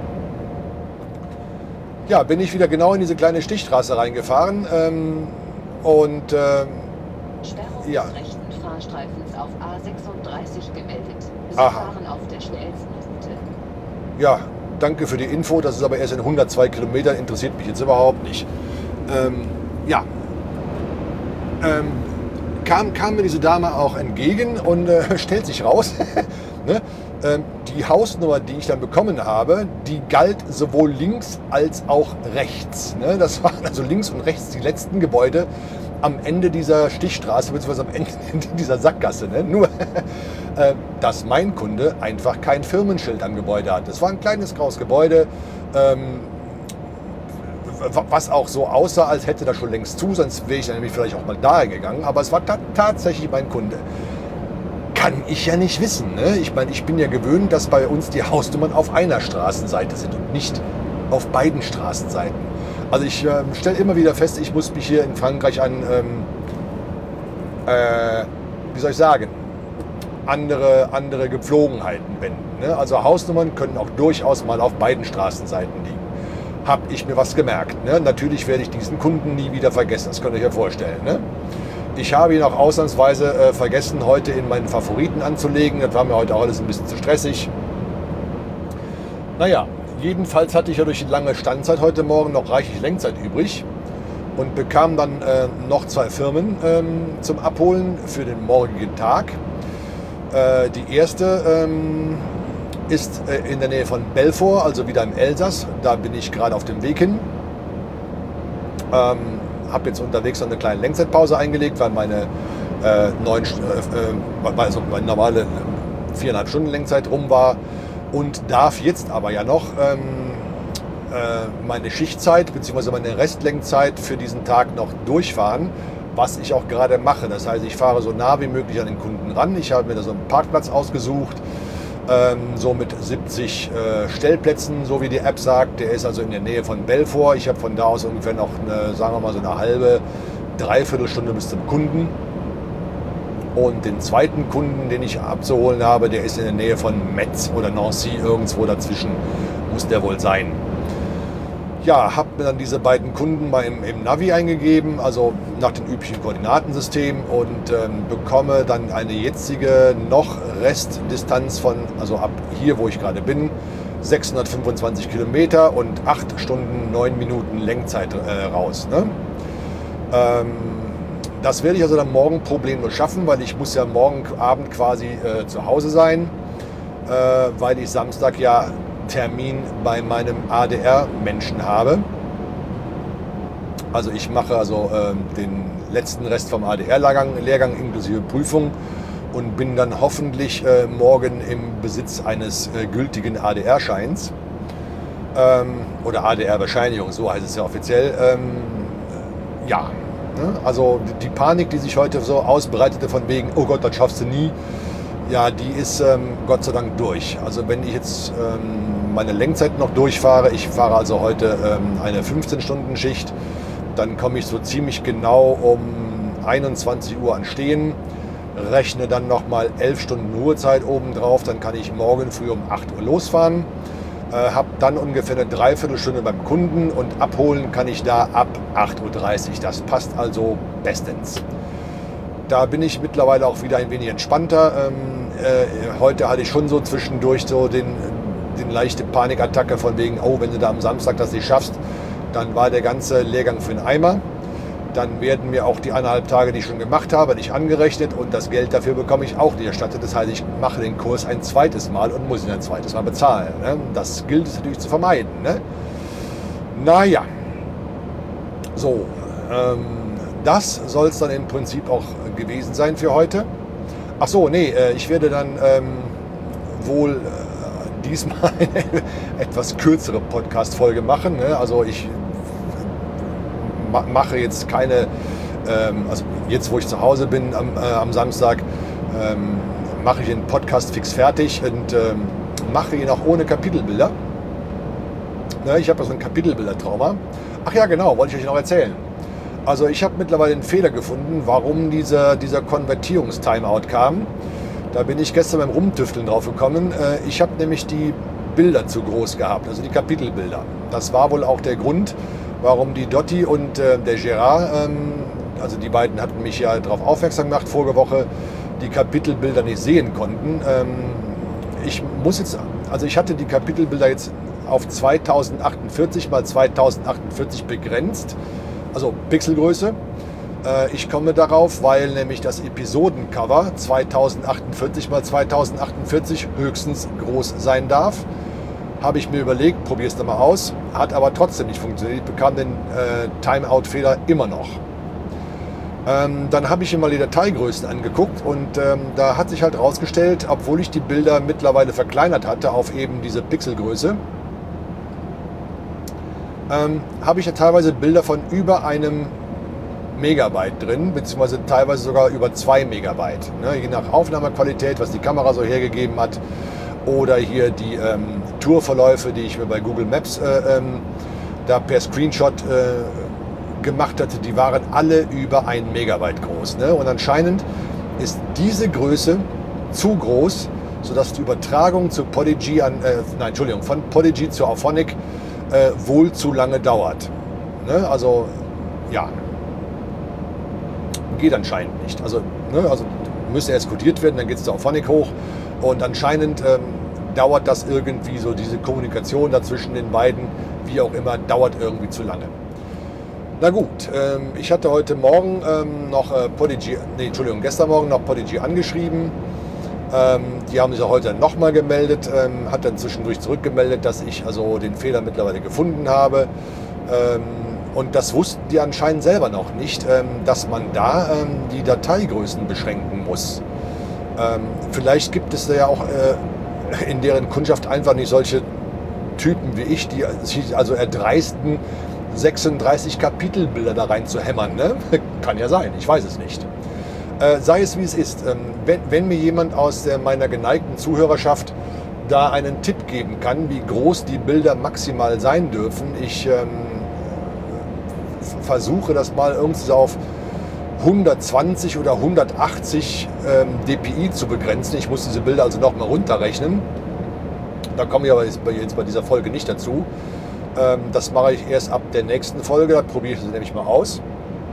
Ja, bin ich wieder genau in diese kleine Stichstraße reingefahren. Sperrung Ja. des rechten Fahrstreifens auf A36 gemeldet. Sie Aha. fahren auf der schnellsten Route. Ja, danke für die Info. Das ist aber erst in 102 Kilometern, interessiert mich jetzt überhaupt nicht. Kam mir diese Dame auch entgegen und stellt sich raus, ne? Die Hausnummer, die ich dann bekommen habe, die galt sowohl links als auch rechts. Ne? Das waren also links und rechts die letzten Gebäude am Ende dieser Stichstraße, beziehungsweise am Ende dieser Sackgasse. Ne? Nur, dass mein Kunde einfach kein Firmenschild am Gebäude hat. Es war ein kleines graues Gebäude, was auch so aussah, als hätte das schon längst zu, sonst wäre ich dann nämlich vielleicht auch mal da gegangen. Aber es war tatsächlich mein Kunde. Kann ich ja nicht wissen. Ne? Ich meine, ich bin ja gewöhnt, dass bei uns die Hausnummern auf einer Straßenseite sind und nicht auf beiden Straßenseiten. Also ich stelle immer wieder fest, ich muss mich hier in Frankreich an, wie soll ich sagen, andere Gepflogenheiten wenden. Ne? Also Hausnummern können auch durchaus mal auf beiden Straßenseiten liegen. Habe ich mir was gemerkt. Ne? Natürlich werde ich diesen Kunden nie wieder vergessen, das könnt ihr euch ja vorstellen. Ne? Ich habe ihn auch ausnahmsweise vergessen, heute in meinen Favoriten anzulegen. Das war mir heute auch alles ein bisschen zu stressig. Naja, jedenfalls hatte ich ja durch die lange Standzeit heute Morgen noch reichlich Lenkzeit übrig und bekam dann noch 2 Firmen zum Abholen für den morgigen Tag. Die erste ist in der Nähe von Belfort, also wieder im Elsass. Da bin ich gerade auf dem Weg hin. Habe jetzt unterwegs noch eine kleine Lenkzeitpause eingelegt, weil meine meine normale 4,5 Stunden Lenkzeit rum war und darf jetzt aber ja noch meine Schichtzeit bzw. meine Restlenkzeit für diesen Tag noch durchfahren, was ich auch gerade mache. Das heißt, ich fahre so nah wie möglich an den Kunden ran. Ich habe mir da so einen Parkplatz ausgesucht, so mit 70 Stellplätzen, so wie die App sagt. Der ist also in der Nähe von Belfort. Ich habe von da aus ungefähr noch sagen wir mal so eine halbe, dreiviertel Stunde bis zum Kunden. Und den zweiten Kunden, den ich abzuholen habe, der ist in der Nähe von Metz oder Nancy, irgendwo dazwischen muss der wohl sein. Ja, habe mir dann diese beiden Kunden mal im Navi eingegeben, also nach dem üblichen Koordinatensystem und bekomme dann eine jetzige noch Restdistanz von, also ab hier, wo ich gerade bin, 625 Kilometer und 8 Stunden 9 Minuten Lenkzeit raus. Ne? Das werde ich also dann morgen problemlos schaffen, weil ich muss ja morgen Abend quasi zu Hause sein, weil ich Samstag ja Termin bei meinem ADR-Menschen habe. Also ich mache also den letzten Rest vom ADR-Lehrgang inklusive Prüfung und bin dann hoffentlich morgen im Besitz eines gültigen ADR-Scheins oder ADR-Bescheinigung, so heißt es ja offiziell. Ja, ne? Also die Panik, die sich heute so ausbreitete von wegen, oh Gott, das schaffst du nie, ja, die ist Gott sei Dank durch. Also wenn ich jetzt meine Lenkzeit noch durchfahre, ich fahre also heute eine 15-Stunden-Schicht, dann komme ich so ziemlich genau um 21 Uhr an Stehen, rechne dann nochmal 11 Stunden Ruhezeit obendrauf, dann kann ich morgen früh um 8 Uhr losfahren, habe dann ungefähr eine Dreiviertelstunde beim Kunden und abholen kann ich da ab 8:30 Uhr. Das passt also bestens. Da bin ich mittlerweile auch wieder ein wenig entspannter. Heute hatte ich schon so zwischendurch so den leichte Panikattacke von wegen, oh, wenn du da am Samstag das nicht schaffst, dann war der ganze Lehrgang für den Eimer. Dann werden mir auch die 1,5 Tage, die ich schon gemacht habe, nicht angerechnet und das Geld dafür bekomme ich auch nicht erstattet. Das heißt, ich mache den Kurs ein zweites Mal und muss ihn ein zweites Mal bezahlen. Ne? Das gilt es natürlich zu vermeiden. Ne? Naja, so, das soll es dann im Prinzip auch gewesen sein für heute. Ach so, nee, ich werde dann wohl diesmal eine etwas kürzere Podcast-Folge machen. Ne? Also ich mache jetzt keine, also jetzt wo ich zu Hause bin am Samstag, mache ich den Podcast fix fertig und mache ihn auch ohne Kapitelbilder. Ne? Ich habe ja so ein Kapitelbilder-Trauma. Ach ja, genau, wollte ich euch noch erzählen. Also ich habe mittlerweile einen Fehler gefunden, warum dieser Konvertierungs-Timeout kam. Da bin ich gestern beim Rumtüfteln drauf gekommen. Ich habe nämlich die Bilder zu groß gehabt, also die Kapitelbilder. Das war wohl auch der Grund, warum die Dotti und der Gerard, also die beiden hatten mich ja darauf aufmerksam gemacht vorige Woche, die Kapitelbilder nicht sehen konnten. Ich muss jetzt, also ich hatte die Kapitelbilder jetzt auf 2048 mal 2048 begrenzt, also Pixelgröße. Ich komme darauf, weil nämlich das Episodencover 2048 x 2048 höchstens groß sein darf. Habe ich mir überlegt, probiere es da mal aus, hat aber trotzdem nicht funktioniert. Ich bekam den Timeout-Fehler immer noch. Dann habe ich mir mal die Dateigrößen angeguckt und da hat sich halt rausgestellt, obwohl ich die Bilder mittlerweile verkleinert hatte auf eben diese Pixelgröße, habe ich ja teilweise Bilder von über einem Megabyte drin, beziehungsweise teilweise sogar über 2 Megabyte. Ne? Je nach Aufnahmequalität, was die Kamera so hergegeben hat. Oder hier die Tourverläufe, die ich mir bei Google Maps da per Screenshot gemacht hatte, die waren alle über 1 Megabyte groß. Ne? Und anscheinend ist diese Größe zu groß, sodass die Übertragung zu Podigy von Podigy zu Auphonic wohl zu lange dauert. Ne? Also ja, geht anscheinend nicht. Also müsste erst codiert werden, dann geht es auf Phonic hoch und anscheinend dauert das irgendwie so, diese Kommunikation dazwischen den beiden, wie auch immer, dauert irgendwie zu lange. Na gut, ich hatte heute Morgen gestern Morgen noch Podigy angeschrieben. Die haben sich auch heute nochmal gemeldet, hat dann zwischendurch zurückgemeldet, dass ich also den Fehler mittlerweile gefunden habe. Und das wussten die anscheinend selber noch nicht, dass man da die Dateigrößen beschränken muss. Vielleicht gibt es da ja auch in deren Kundschaft einfach nicht solche Typen wie ich, die sich also erdreisten, 36 Kapitelbilder da rein zu hämmern. Ne? Kann ja sein, ich weiß es nicht. Sei es wie es ist. Wenn mir jemand aus meiner geneigten Zuhörerschaft da einen Tipp geben kann, wie groß die Bilder maximal sein dürfen, ich versuche das mal irgendwie so auf 120 oder 180 dpi zu begrenzen. Ich muss diese Bilder also nochmal runterrechnen. Da komme ich aber jetzt bei dieser Folge nicht dazu. Das mache ich erst ab der nächsten Folge, da probiere ich das nämlich mal aus.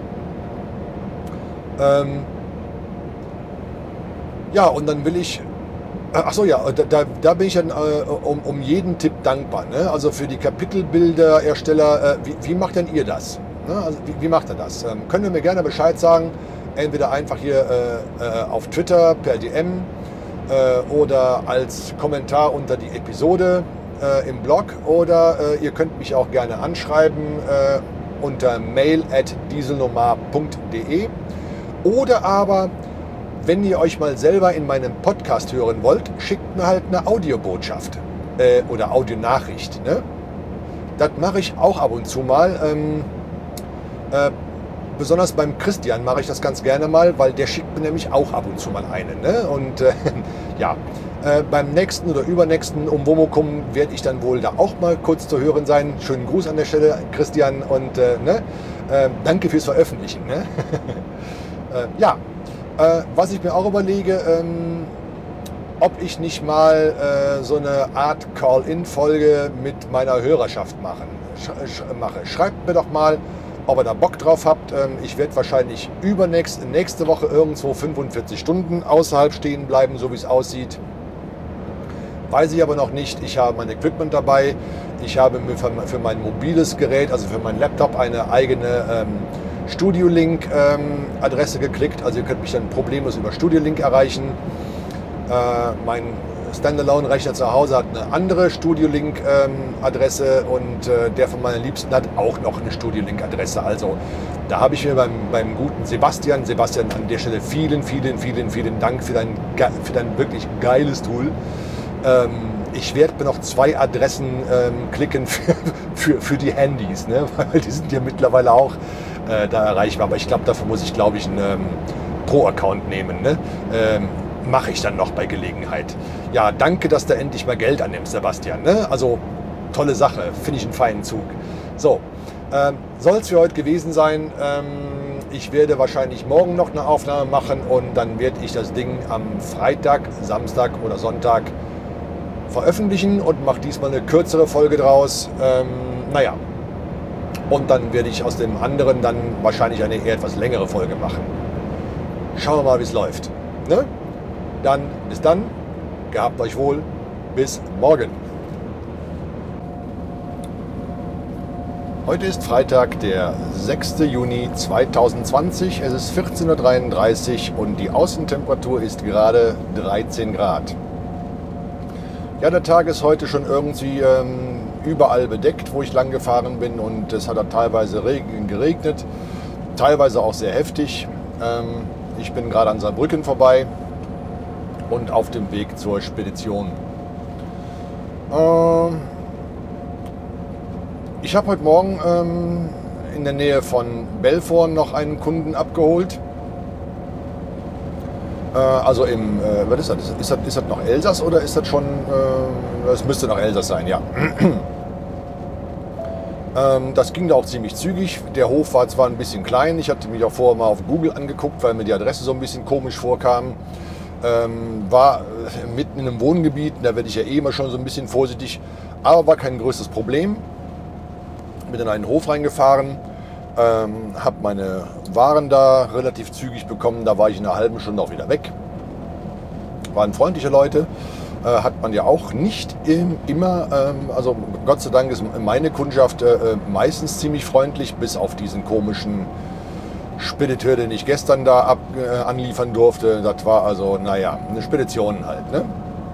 Ja, und dann will ich, da bin ich dann um jeden Tipp dankbar. Ne? Also für die Kapitelbilderersteller, wie macht denn ihr das? Ne? Also wie macht ihr das? Könnt ihr mir gerne Bescheid sagen, entweder einfach hier auf Twitter per DM oder als Kommentar unter die Episode im Blog, oder ihr könnt mich auch gerne anschreiben unter mail@dieselnomar.de, oder aber, wenn ihr euch mal selber in meinem Podcast hören wollt, schickt mir halt eine Audiobotschaft oder Audionachricht. Ne? Das mache ich auch ab und zu mal. Besonders beim Christian mache ich das ganz gerne mal, weil der schickt mir nämlich auch ab und zu mal eine. Ne? Und ja, beim nächsten oder übernächsten Umwomukum werde ich dann wohl da auch mal kurz zu hören sein. Schönen Gruß an der Stelle, Christian, und danke fürs Veröffentlichen. Ne? Ja, was ich mir auch überlege, ob ich nicht mal so eine Art Call-In-Folge mit meiner Hörerschaft mache. Schreibt mir doch mal, ob ihr da Bock drauf habt. Ich werde wahrscheinlich nächste Woche irgendwo 45 Stunden außerhalb stehen bleiben, so wie es aussieht. Weiß ich aber noch nicht. Ich habe mein Equipment dabei. Ich habe mir für mein mobiles Gerät, also für meinen Laptop, eine eigene Studio Link Adresse geklickt. Also ihr könnt mich dann problemlos über Studio Link erreichen. Mein Standalone-Rechner zu Hause hat eine andere Studio Link Adresse und der von meinen Liebsten hat auch noch eine Studio Link Adresse. Also da habe ich mir beim guten Sebastian an der Stelle vielen Dank für dein wirklich geiles Tool. Ich werde mir noch 2 Adressen klicken für die Handys, ne? Weil die sind ja mittlerweile auch da erreichbar. Aber ich glaube, dafür muss ich, einen Pro-Account nehmen. Ne? Mache ich dann noch bei Gelegenheit. Ja, danke, dass du endlich mal Geld annimmst, Sebastian. Ne? Also tolle Sache, finde ich einen feinen Zug. So, soll es für heute gewesen sein. Ich werde wahrscheinlich morgen noch eine Aufnahme machen und dann werde ich das Ding am Freitag, Samstag oder Sonntag veröffentlichen und mache diesmal eine kürzere Folge draus. Naja, und dann werde ich aus dem anderen dann wahrscheinlich eine eher etwas längere Folge machen. Schauen wir mal, wie es läuft. Ne? Dann, bis dann, gehabt euch wohl, bis morgen. Heute ist Freitag, der 6. Juni 2020. Es ist 14:33 Uhr und die Außentemperatur ist gerade 13 Grad. Ja, der Tag ist heute schon irgendwie überall bedeckt, wo ich lang gefahren bin, und es hat da teilweise geregnet, teilweise auch sehr heftig. Ich bin gerade an Saarbrücken vorbei und auf dem Weg zur Spedition. Ich habe heute Morgen in der Nähe von Belfort noch einen Kunden abgeholt. Also was ist das? Ist das noch Elsass oder ist das schon, das müsste noch Elsass sein, ja. Das ging da auch ziemlich zügig. Der Hof war zwar ein bisschen klein, ich hatte mich auch vorher mal auf Google angeguckt, weil mir die Adresse so ein bisschen komisch vorkam. War mitten in einem Wohngebiet, da werde ich ja eh immer schon so ein bisschen vorsichtig, aber war kein größtes Problem. Bin in einen Hof reingefahren. Habe meine Waren da relativ zügig bekommen. Da war ich in einer halben Stunde auch wieder weg. Waren freundliche Leute. Hat man ja auch nicht immer, also Gott sei Dank ist meine Kundschaft meistens ziemlich freundlich, bis auf diesen komischen Spediteur, den ich gestern da anliefern durfte. Das war also, naja, eine Spedition halt. Ne?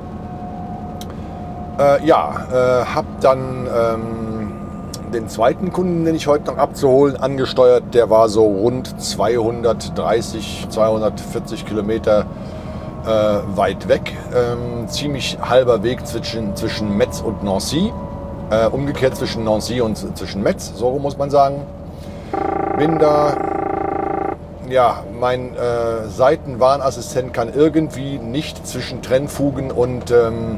Hab dann den zweiten Kunden, den ich heute noch abzuholen, angesteuert. Der war so rund 230, 240 Kilometer weit weg. Ziemlich halber Weg zwischen Metz und Nancy. Umgekehrt zwischen Nancy und zwischen Metz, so muss man sagen. Bin da, ja, mein Seitenwarnassistent kann irgendwie nicht zwischen Trennfugen und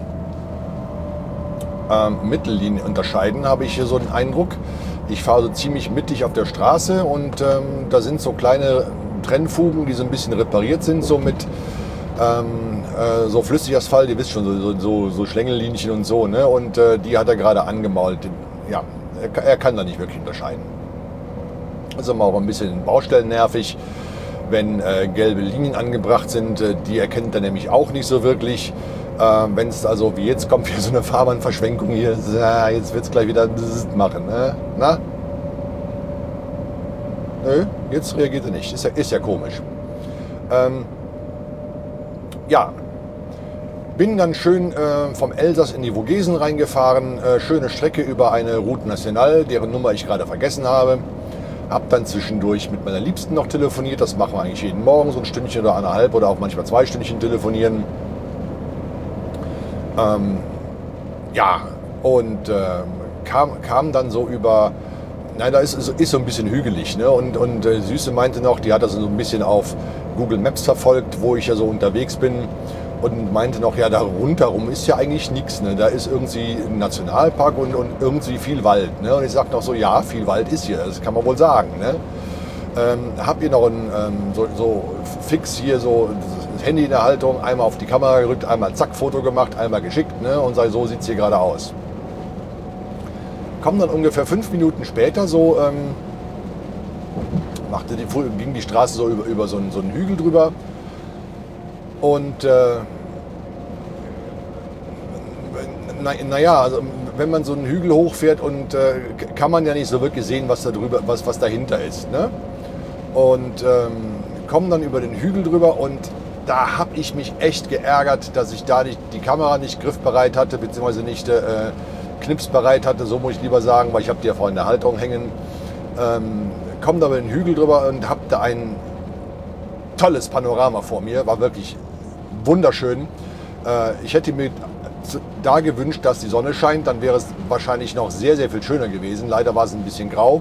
Mittellinien unterscheiden, habe ich hier so den Eindruck. Ich fahre so ziemlich mittig auf der Straße und da sind so kleine Trennfugen, die so ein bisschen repariert sind, so mit so Flüssigasphalt, ihr wisst schon, so Schlängellinien und so, ne? Und die hat er gerade angemault. Ja, er kann da nicht wirklich unterscheiden. Das ist immer auch ein bisschen baustellennervig, wenn gelbe Linien angebracht sind. Die erkennt er nämlich auch nicht so wirklich. Wenn es also wie jetzt kommt, hier so eine Fahrbahnverschwenkung hier, jetzt wird es gleich wieder machen. Ne? Na? Nö, jetzt reagiert er nicht. Ist ja komisch. Bin dann schön vom Elsass in die Vogesen reingefahren. Schöne Strecke über eine Route Nationale, deren Nummer ich gerade vergessen habe. Hab dann zwischendurch mit meiner Liebsten noch telefoniert. Das machen wir eigentlich jeden Morgen, so ein Stündchen oder anderthalb oder auch manchmal 2 Stündchen telefonieren. Kam dann so über, nein, da ist so ein bisschen hügelig, ne? Und Süße meinte noch, die hat das so ein bisschen auf Google Maps verfolgt, wo ich ja so unterwegs bin, und meinte noch, ja, da rundherum ist ja eigentlich nichts, ne? Da ist irgendwie ein Nationalpark und irgendwie viel Wald, ne? Und ich sag noch so, ja, viel Wald ist hier, das kann man wohl sagen, ne? Hab hier noch so fix hier so das Handy in der Haltung, einmal auf die Kamera gerückt, einmal zack, Foto gemacht, einmal geschickt, ne? Und so sieht es hier gerade aus. Kommen dann ungefähr 5 Minuten später so, ging die Straße so über so einen Hügel drüber. Und also wenn man so einen Hügel hochfährt und kann man ja nicht so wirklich sehen, was da drüber, was dahinter ist. Ne? Und kommen dann über den Hügel drüber, und da habe ich mich echt geärgert, dass ich da nicht die Kamera nicht griffbereit hatte, beziehungsweise nicht knipsbereit hatte, so muss ich lieber sagen, weil ich habe die ja vorhin in der Halterung hängen. Komme da über den Hügel drüber und habe da ein tolles Panorama vor mir, war wirklich wunderschön. Ich hätte mir da gewünscht, dass die Sonne scheint, dann wäre es wahrscheinlich noch sehr, sehr viel schöner gewesen. Leider war es ein bisschen grau.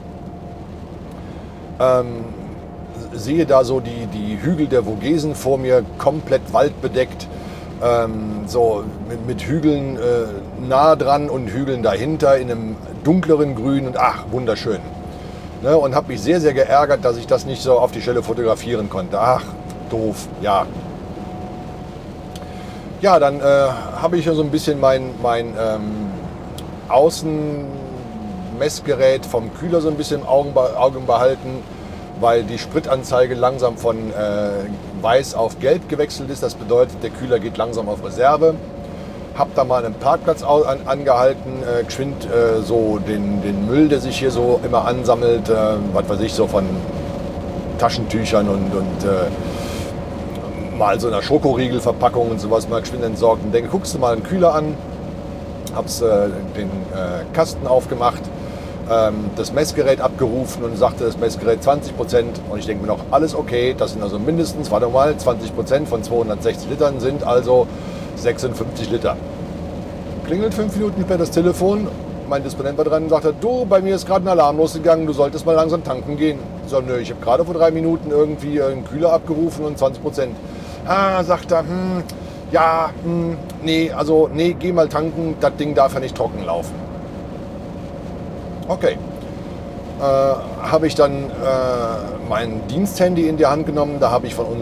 Sehe da so die Hügel der Vogesen vor mir, komplett waldbedeckt, so mit Hügeln nah dran und Hügeln dahinter in einem dunkleren Grün, und ach, wunderschön. Ne, und habe mich sehr, sehr geärgert, dass ich das nicht so auf die Stelle fotografieren konnte. Ach, doof, ja. Ja, dann habe ich ja so ein bisschen mein Außenmessgerät vom Kühler so ein bisschen im Augen behalten, weil die Spritanzeige langsam von weiß auf gelb gewechselt ist. Das bedeutet, der Kühler geht langsam auf Reserve. Hab da mal einen Parkplatz angehalten, geschwind so den Müll, der sich hier so immer ansammelt, was weiß ich, so von Taschentüchern und mal so einer Schokoriegelverpackung und sowas mal geschwind entsorgt. Und denke, guckst du mal einen Kühler an, hab's den Kasten aufgemacht, das Messgerät abgerufen und sagte das Messgerät 20%. Und ich denke mir noch, alles okay, das sind also mindestens, 20% von 260 Litern sind also 56 Liter. Klingelt 5 Minuten später das Telefon, mein Disponent war dran und sagte, du, bei mir ist gerade ein Alarm losgegangen, du solltest mal langsam tanken gehen. Ich sage, nö, ich habe gerade vor 3 Minuten irgendwie einen Kühler abgerufen und 20%. Sagt er, nee, geh mal tanken, das Ding darf ja nicht trocken laufen. Okay. Habe ich dann mein Diensthandy in die Hand genommen, da habe ich von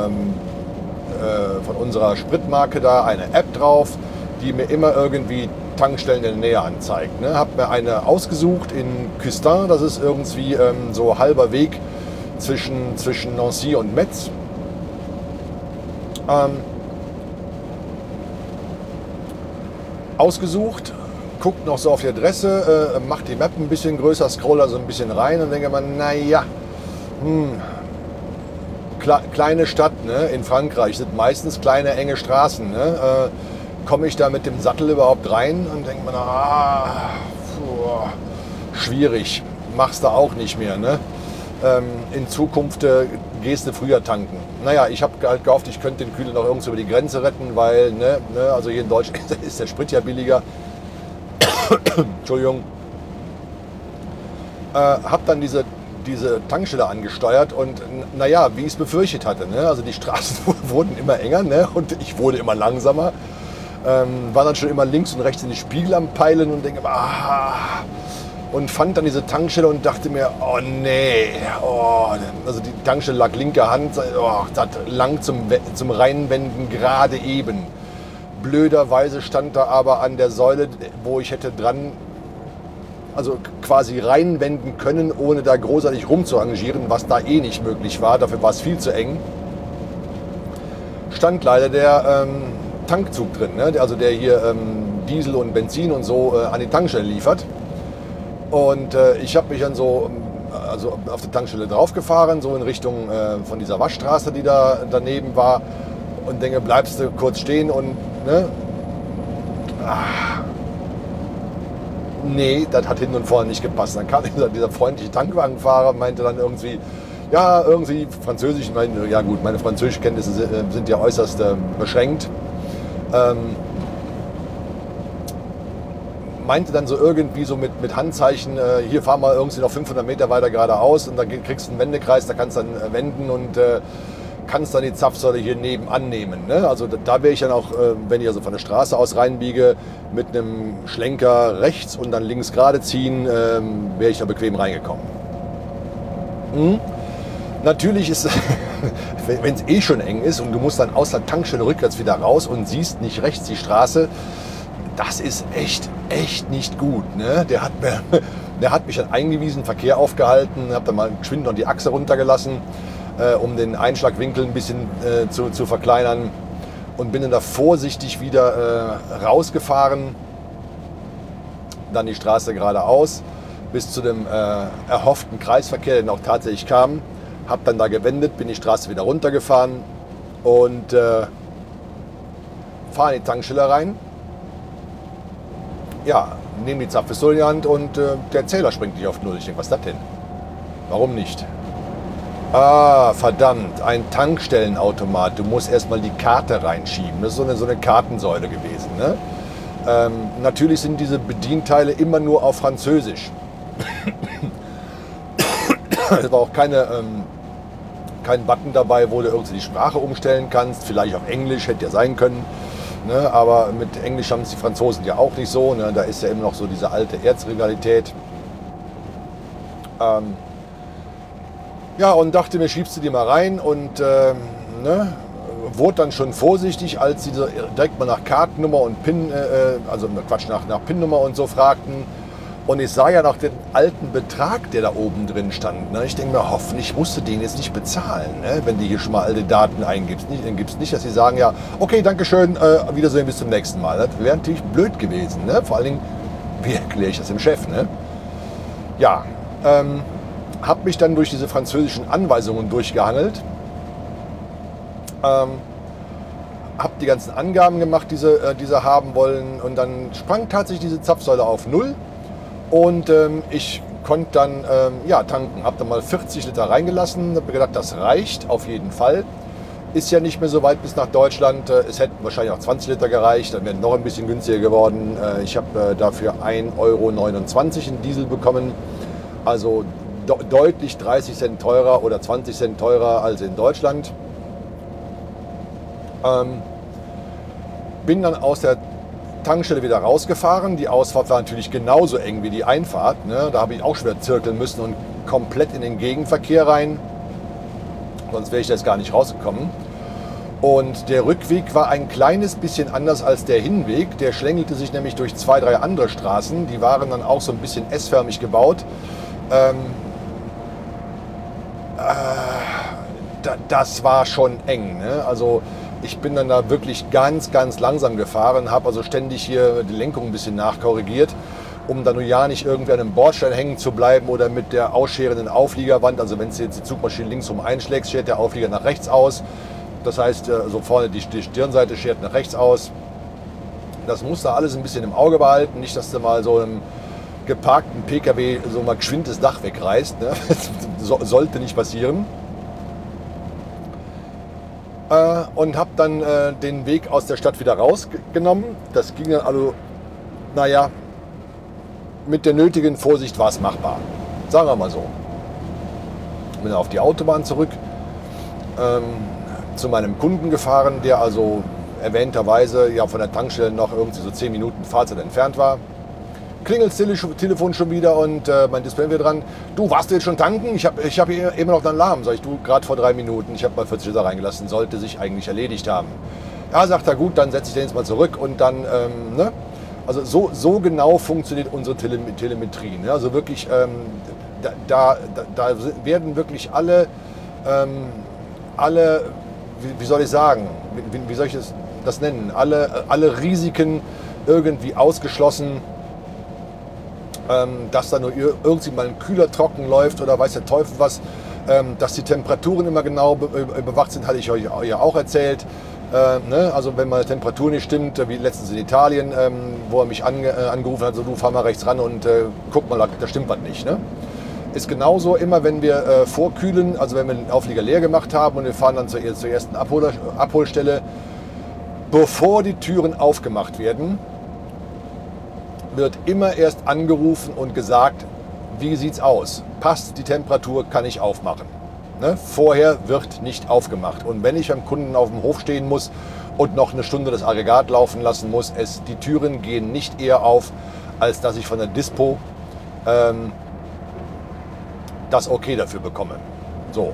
unserer Spritmarke da eine App drauf, die mir immer irgendwie Tankstellen in der Nähe anzeigt. Ne? Habe mir eine ausgesucht in Custins, das ist irgendwie so halber Weg zwischen Nancy und Metz. Ausgesucht, guckt noch so auf die Adresse, macht die Map ein bisschen größer, scroll also ein bisschen rein und denke man, naja, kleine Stadt, ne? In Frankreich sind meistens kleine, enge Straßen. Ne? Komme ich da mit dem Sattel überhaupt rein und denke man, schwierig, machst du auch nicht mehr. Ne? In Zukunft gehst du früher tanken. Naja, ich habe halt gehofft, ich könnte den Kühler noch irgendwo über die Grenze retten, weil, also hier in Deutschland ist der Sprit ja billiger. Entschuldigung. Habe dann diese Tankstelle angesteuert und naja, wie ich es befürchtet hatte. Ne? Also die Straßen wurden immer enger, ne? Und ich wurde immer langsamer. War dann schon immer links und rechts in die Spiegel am Peilen und denke, und fand dann diese Tankstelle und dachte mir, oh nee, also die Tankstelle lag linker Hand, das lang zum Reinwenden gerade eben. Blöderweise stand da aber an der Säule, wo ich hätte also quasi reinwenden können, ohne da großartig rumzuarrangieren, was da eh nicht möglich war, dafür war es viel zu eng, stand leider der Tankzug drin, ne? Also der hier Diesel und Benzin und so an die Tankstelle liefert. Und ich habe mich dann also auf die Tankstelle draufgefahren, so in Richtung von dieser Waschstraße, die da daneben war, und denke, bleibst du kurz stehen und nee, das hat hinten und vorne nicht gepasst. Dann kam dieser freundliche Tankwagenfahrer, meinte dann irgendwie Französisch. Ich meinte, ja gut, meine Französischkenntnisse sind ja äußerst beschränkt. Meinte dann so irgendwie so mit Handzeichen, hier fahr mal irgendwie noch 500 Meter weiter geradeaus und dann kriegst du einen Wendekreis, da kannst du dann wenden und kannst dann die Zapfsäule hier nebenan nehmen. Ne? Also da wäre ich dann auch, wenn ich also von der Straße aus reinbiege, mit einem Schlenker rechts und dann links gerade ziehen, wäre ich da bequem reingekommen. Natürlich ist, wenn es eh schon eng ist und du musst dann aus der Tankstelle rückwärts wieder raus und siehst nicht rechts die Straße, das ist echt nicht gut. Ne? Der hat mich dann eingewiesen, Verkehr aufgehalten, habe dann mal geschwind noch die Achse runtergelassen, um den Einschlagwinkel ein bisschen zu verkleinern, und bin dann da vorsichtig wieder rausgefahren, dann die Straße geradeaus bis zu dem erhofften Kreisverkehr, der auch tatsächlich kam, habe dann da gewendet, bin die Straße wieder runtergefahren und fahre in die Tankstelle rein. Ja, nehme die Zapfpistole in die Hand und der Zähler springt nicht auf Null. Ich denke, was ist das denn? Warum nicht? Verdammt, ein Tankstellenautomat. Du musst erstmal die Karte reinschieben. Das ist so eine Kartensäule gewesen. Ne? Natürlich sind diese Bedienteile immer nur auf Französisch. Es war auch kein Button dabei, wo du irgendwie die Sprache umstellen kannst. Vielleicht auf Englisch, hätte ja sein können. Ne? Aber mit Englisch haben es die Franzosen ja auch nicht so. Ne? Da ist ja immer noch so diese alte Erzrivalität. Ja, und dachte mir, schiebst du die mal rein und wurde dann schon vorsichtig, als sie direkt mal nach Kartennummer und PIN, nach PIN-Nummer und so fragten. Und ich sah ja noch den alten Betrag, der da oben drin stand. Ne? Ich denke mir, hoffentlich musst du den jetzt nicht bezahlen, ne? Wenn du hier schon mal alte Daten eingibst. Nicht, dass sie sagen, ja, okay, dankeschön, Wiedersehen, bis zum nächsten Mal. Das wäre natürlich blöd gewesen. Ne? Vor allen Dingen, wie erkläre ich das dem Chef? Ne? Ja, habe mich dann durch diese französischen Anweisungen durchgehangelt. Habe die ganzen Angaben gemacht, die sie haben wollen. Und dann sprang tatsächlich diese Zapfsäule auf 0. Und ich konnte dann tanken. Habe dann mal 40 Liter reingelassen. Habe mir gedacht, das reicht auf jeden Fall. Ist ja nicht mehr so weit bis nach Deutschland. Es hätten wahrscheinlich auch 20 Liter gereicht. Dann wäre noch ein bisschen günstiger geworden. Ich habe dafür 1,29 € in Diesel bekommen. Also deutlich 30 Cent teurer oder 20 Cent teurer als in Deutschland. Bin dann aus der Tankstelle wieder rausgefahren. Die Ausfahrt war natürlich genauso eng wie die Einfahrt. Ne? Da habe ich auch schwer zirkeln müssen und komplett in den Gegenverkehr rein. Sonst wäre ich da jetzt gar nicht rausgekommen. Und der Rückweg war ein kleines bisschen anders als der Hinweg. Der schlängelte sich nämlich durch 2, 3 andere Straßen. Die waren dann auch so ein bisschen S-förmig gebaut. Das war schon eng, ne? Also ich bin dann da wirklich ganz, ganz langsam gefahren, habe also ständig hier die Lenkung ein bisschen nachkorrigiert, um dann nur ja nicht irgendwie an einem Bordstein hängen zu bleiben oder mit der ausscherenden Aufliegerwand. Also wenn du jetzt die Zugmaschine links rum einschlägst, schert der Auflieger nach rechts aus. Das heißt, so vorne die Stirnseite schert nach rechts aus. Das musst du alles ein bisschen im Auge behalten, nicht, dass du mal so einem geparkten PKW so mal geschwind das Dach wegreißt. Ne? Sollte nicht passieren. Und habe dann den Weg aus der Stadt wieder rausgenommen. Das ging dann also, naja, mit der nötigen Vorsicht war es machbar. Sagen wir mal so. Bin auf die Autobahn zurück, zu meinem Kunden gefahren, der also erwähnterweise ja von der Tankstelle noch irgendwie so 10 Minuten Fahrzeit entfernt war. Klingelt das Telefon schon wieder und mein Display wieder dran. Du, warst du jetzt schon tanken? Ich hab hier immer noch einen Alarm. Sag ich, du, gerade vor 3 Minuten. Ich habe mal 40 Liter reingelassen. Sollte sich eigentlich erledigt haben. Ja, sagt er, gut, dann setze ich den jetzt mal zurück und dann, ne? Also so genau funktioniert unsere Telemetrie. Ne? Also wirklich, da werden wirklich alle, wie soll ich sagen, wie soll ich das nennen? Alle Risiken irgendwie ausgeschlossen. Dass da nur irgendwie mal ein Kühler trocken läuft oder weiß der Teufel was, dass die Temperaturen immer genau bewacht sind, hatte ich euch ja auch erzählt. Ne? Also wenn mal die Temperatur nicht stimmt, wie letztens in Italien, wo er mich angerufen hat, so du fahr mal rechts ran und guck mal, da stimmt was nicht. Ne? Ist genauso immer, wenn wir vorkühlen, also wenn wir den Auflieger leer gemacht haben und wir fahren dann zur ersten Abholstelle, bevor die Türen aufgemacht werden, wird immer erst angerufen und gesagt, wie sieht's aus? Passt die Temperatur, kann ich aufmachen. Ne? Vorher wird nicht aufgemacht. Und wenn ich beim Kunden auf dem Hof stehen muss und noch eine Stunde das Aggregat laufen lassen muss, die Türen gehen nicht eher auf, als dass ich von der Dispo das Okay dafür bekomme. So.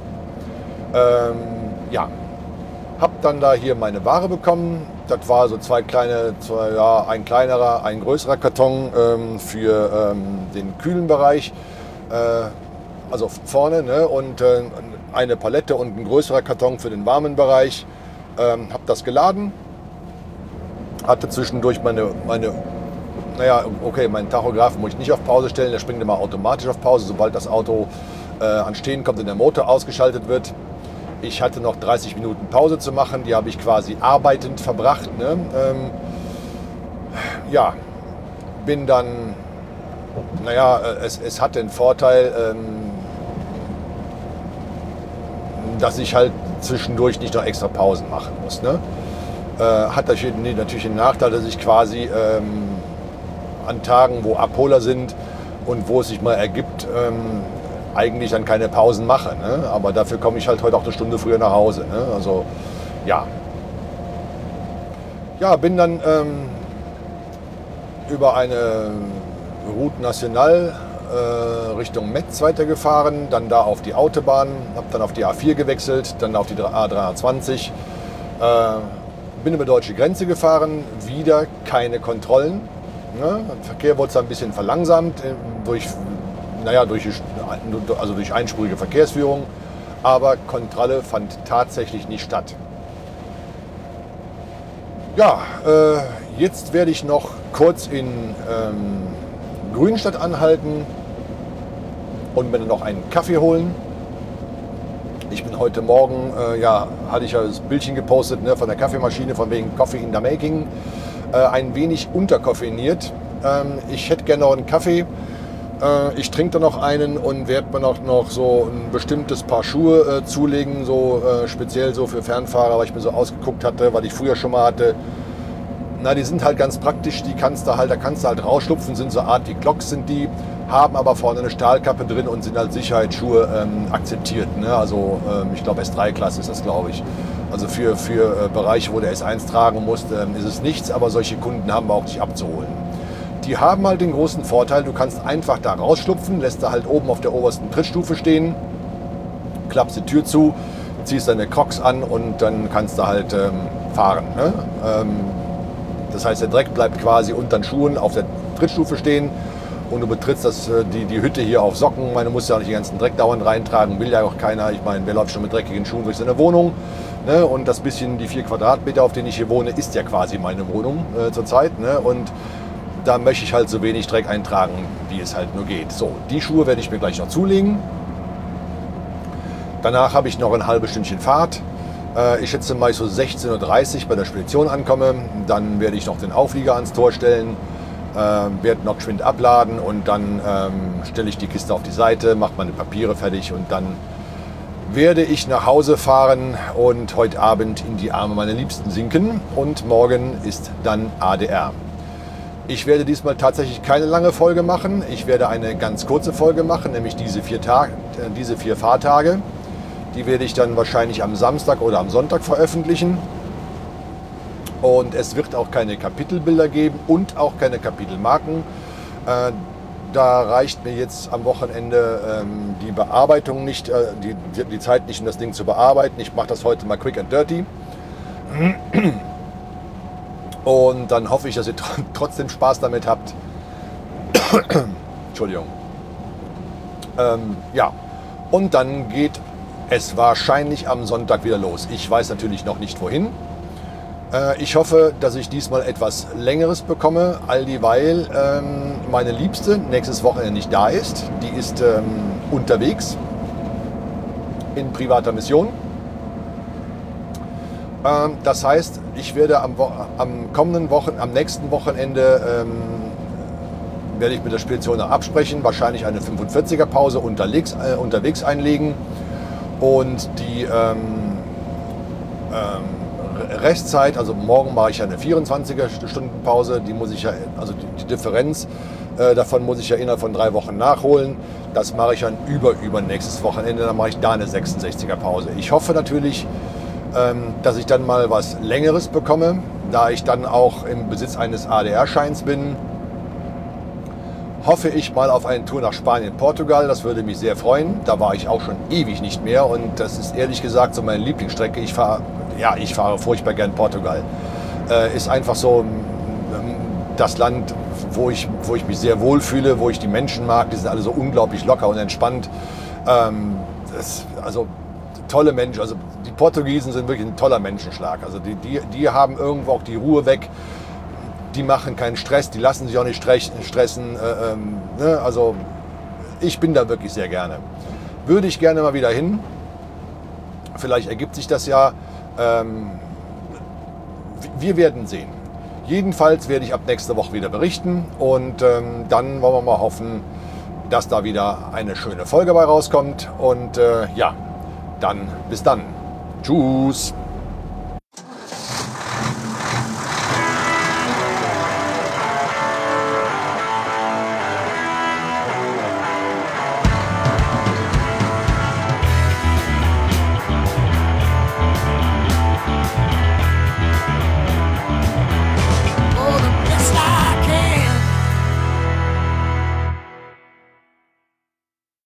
Ja. Hab dann da hier meine Ware bekommen. Das war so ein kleinerer, ein größerer Karton für den kühlen Bereich, also vorne, ne? Und eine Palette und ein größerer Karton für den warmen Bereich. Hab das geladen, hatte zwischendurch meinen Tachografen muss ich nicht auf Pause stellen, der springt immer automatisch auf Pause, sobald das Auto an Stehen kommt und der Motor ausgeschaltet wird. Ich hatte noch 30 Minuten Pause zu machen, die habe ich quasi arbeitend verbracht. Ne? Bin dann, es hat den Vorteil, dass ich halt zwischendurch nicht noch extra Pausen machen muss. Ne? Hat natürlich den Nachteil, dass ich quasi an Tagen, wo Abholer sind und wo es sich mal ergibt, eigentlich dann keine Pausen mache. Ne? Aber dafür komme ich halt heute auch eine Stunde früher nach Hause. Ne? Also ja. Ja, bin dann über eine Route Nationale Richtung Metz weitergefahren, dann da auf die Autobahn, habe dann auf die A4 gewechselt, dann auf die A320. Bin über die deutsche Grenze gefahren, wieder keine Kontrollen. Ne? Der Verkehr wurde ein bisschen verlangsamt durch einspurige Verkehrsführung, aber Kontrolle fand tatsächlich nicht statt. Ja, jetzt werde ich noch kurz in Grünstadt anhalten und mir noch einen Kaffee holen. Ich bin heute Morgen, hatte ich ja das Bildchen gepostet, ne, von der Kaffeemaschine, von wegen Coffee in the Making, ein wenig unterkoffeiniert. Ich hätte gerne noch einen Kaffee. Ich trinke da noch einen und werde mir noch so ein bestimmtes Paar Schuhe zulegen, so speziell so für Fernfahrer, weil ich mir so ausgeguckt hatte, weil ich früher schon mal hatte. Na, die sind halt ganz praktisch, da kannst du halt rausschlupfen, sind so Art wie Glocks sind die, haben aber vorne eine Stahlkappe drin und sind halt Sicherheitsschuhe akzeptiert. Ne? Also ich glaube S3-Klasse ist das, glaube ich. Also für Bereiche, wo der S1 tragen muss, ist es nichts, aber solche Kunden haben wir auch nicht abzuholen. Die haben halt den großen Vorteil, du kannst einfach da rausschlupfen, lässt da halt oben auf der obersten Trittstufe stehen, klappst die Tür zu, ziehst deine Crocs an und dann kannst du halt fahren. Ne? Das heißt, der Dreck bleibt quasi unter den Schuhen auf der Trittstufe stehen und du betrittst die Hütte hier auf Socken. Du musst ja auch nicht den ganzen Dreck dauernd reintragen, will ja auch keiner. Ich meine, wer läuft schon mit dreckigen Schuhen durch seine Wohnung? Ne? Und das bisschen, die 4 Quadratmeter, auf denen ich hier wohne, ist ja quasi meine Wohnung zurzeit. Ne? Und da möchte ich halt so wenig Dreck eintragen, wie es halt nur geht. So, die Schuhe werde ich mir gleich noch zulegen. Danach habe ich noch ein halbes Stündchen Fahrt. Ich schätze mal, ich so 16:30 Uhr bei der Spedition ankomme. Dann werde ich noch den Auflieger ans Tor stellen, werde noch geschwind abladen und dann stelle ich die Kiste auf die Seite, mache meine Papiere fertig und dann werde ich nach Hause fahren und heute Abend in die Arme meiner Liebsten sinken. Und morgen ist dann ADR. Ich werde diesmal tatsächlich keine lange Folge machen. Ich werde eine ganz kurze Folge machen, nämlich diese 4 Fahrtage. Die werde ich dann wahrscheinlich am Samstag oder am Sonntag veröffentlichen. Und es wird auch keine Kapitelbilder geben und auch keine Kapitelmarken. Da reicht mir jetzt am Wochenende die Bearbeitung nicht, die Zeit nicht, um das Ding zu bearbeiten. Ich mache das heute mal quick and dirty. Und dann hoffe ich, dass ihr trotzdem Spaß damit habt. Entschuldigung. Ja, und dann geht es wahrscheinlich am Sonntag wieder los. Ich weiß natürlich noch nicht wohin. Ich hoffe, dass ich diesmal etwas Längeres bekomme, all dieweil meine Liebste nächstes Wochenende nicht da ist. Die ist unterwegs in privater Mission. Das heißt, ich werde am nächsten Wochenende werde ich mit der Spedition absprechen, wahrscheinlich eine 45er Pause unterwegs einlegen und die Restzeit, also morgen mache ich eine 24er-Stunden-Pause, die muss ich ja, also die Differenz davon muss ich ja innerhalb von 3 Wochen nachholen. Das mache ich dann übernächstes Wochenende, dann mache ich da eine 66er Pause. Ich hoffe natürlich, dass ich dann mal was Längeres bekomme, da ich dann auch im Besitz eines ADR-Scheins bin. Hoffe ich mal auf eine Tour nach Spanien, Portugal, das würde mich sehr freuen. Da war ich auch schon ewig nicht mehr und das ist ehrlich gesagt so meine Lieblingsstrecke. Ich fahre furchtbar gern Portugal. Ist einfach so das Land, wo ich mich sehr wohl fühle, wo ich die Menschen mag. Die sind alle so unglaublich locker und entspannt. Also tolle Menschen, also die Portugiesen sind wirklich ein toller Menschenschlag. Also die haben irgendwo auch die Ruhe weg. Die machen keinen Stress, die lassen sich auch nicht stressen. Ne? Also ich bin da wirklich sehr gerne. Würde ich gerne mal wieder hin. Vielleicht ergibt sich das ja. Wir werden sehen. Jedenfalls werde ich ab nächster Woche wieder berichten. Und dann wollen wir mal hoffen, dass da wieder eine schöne Folge bei rauskommt. Und ja, dann bis dann. Tschüss.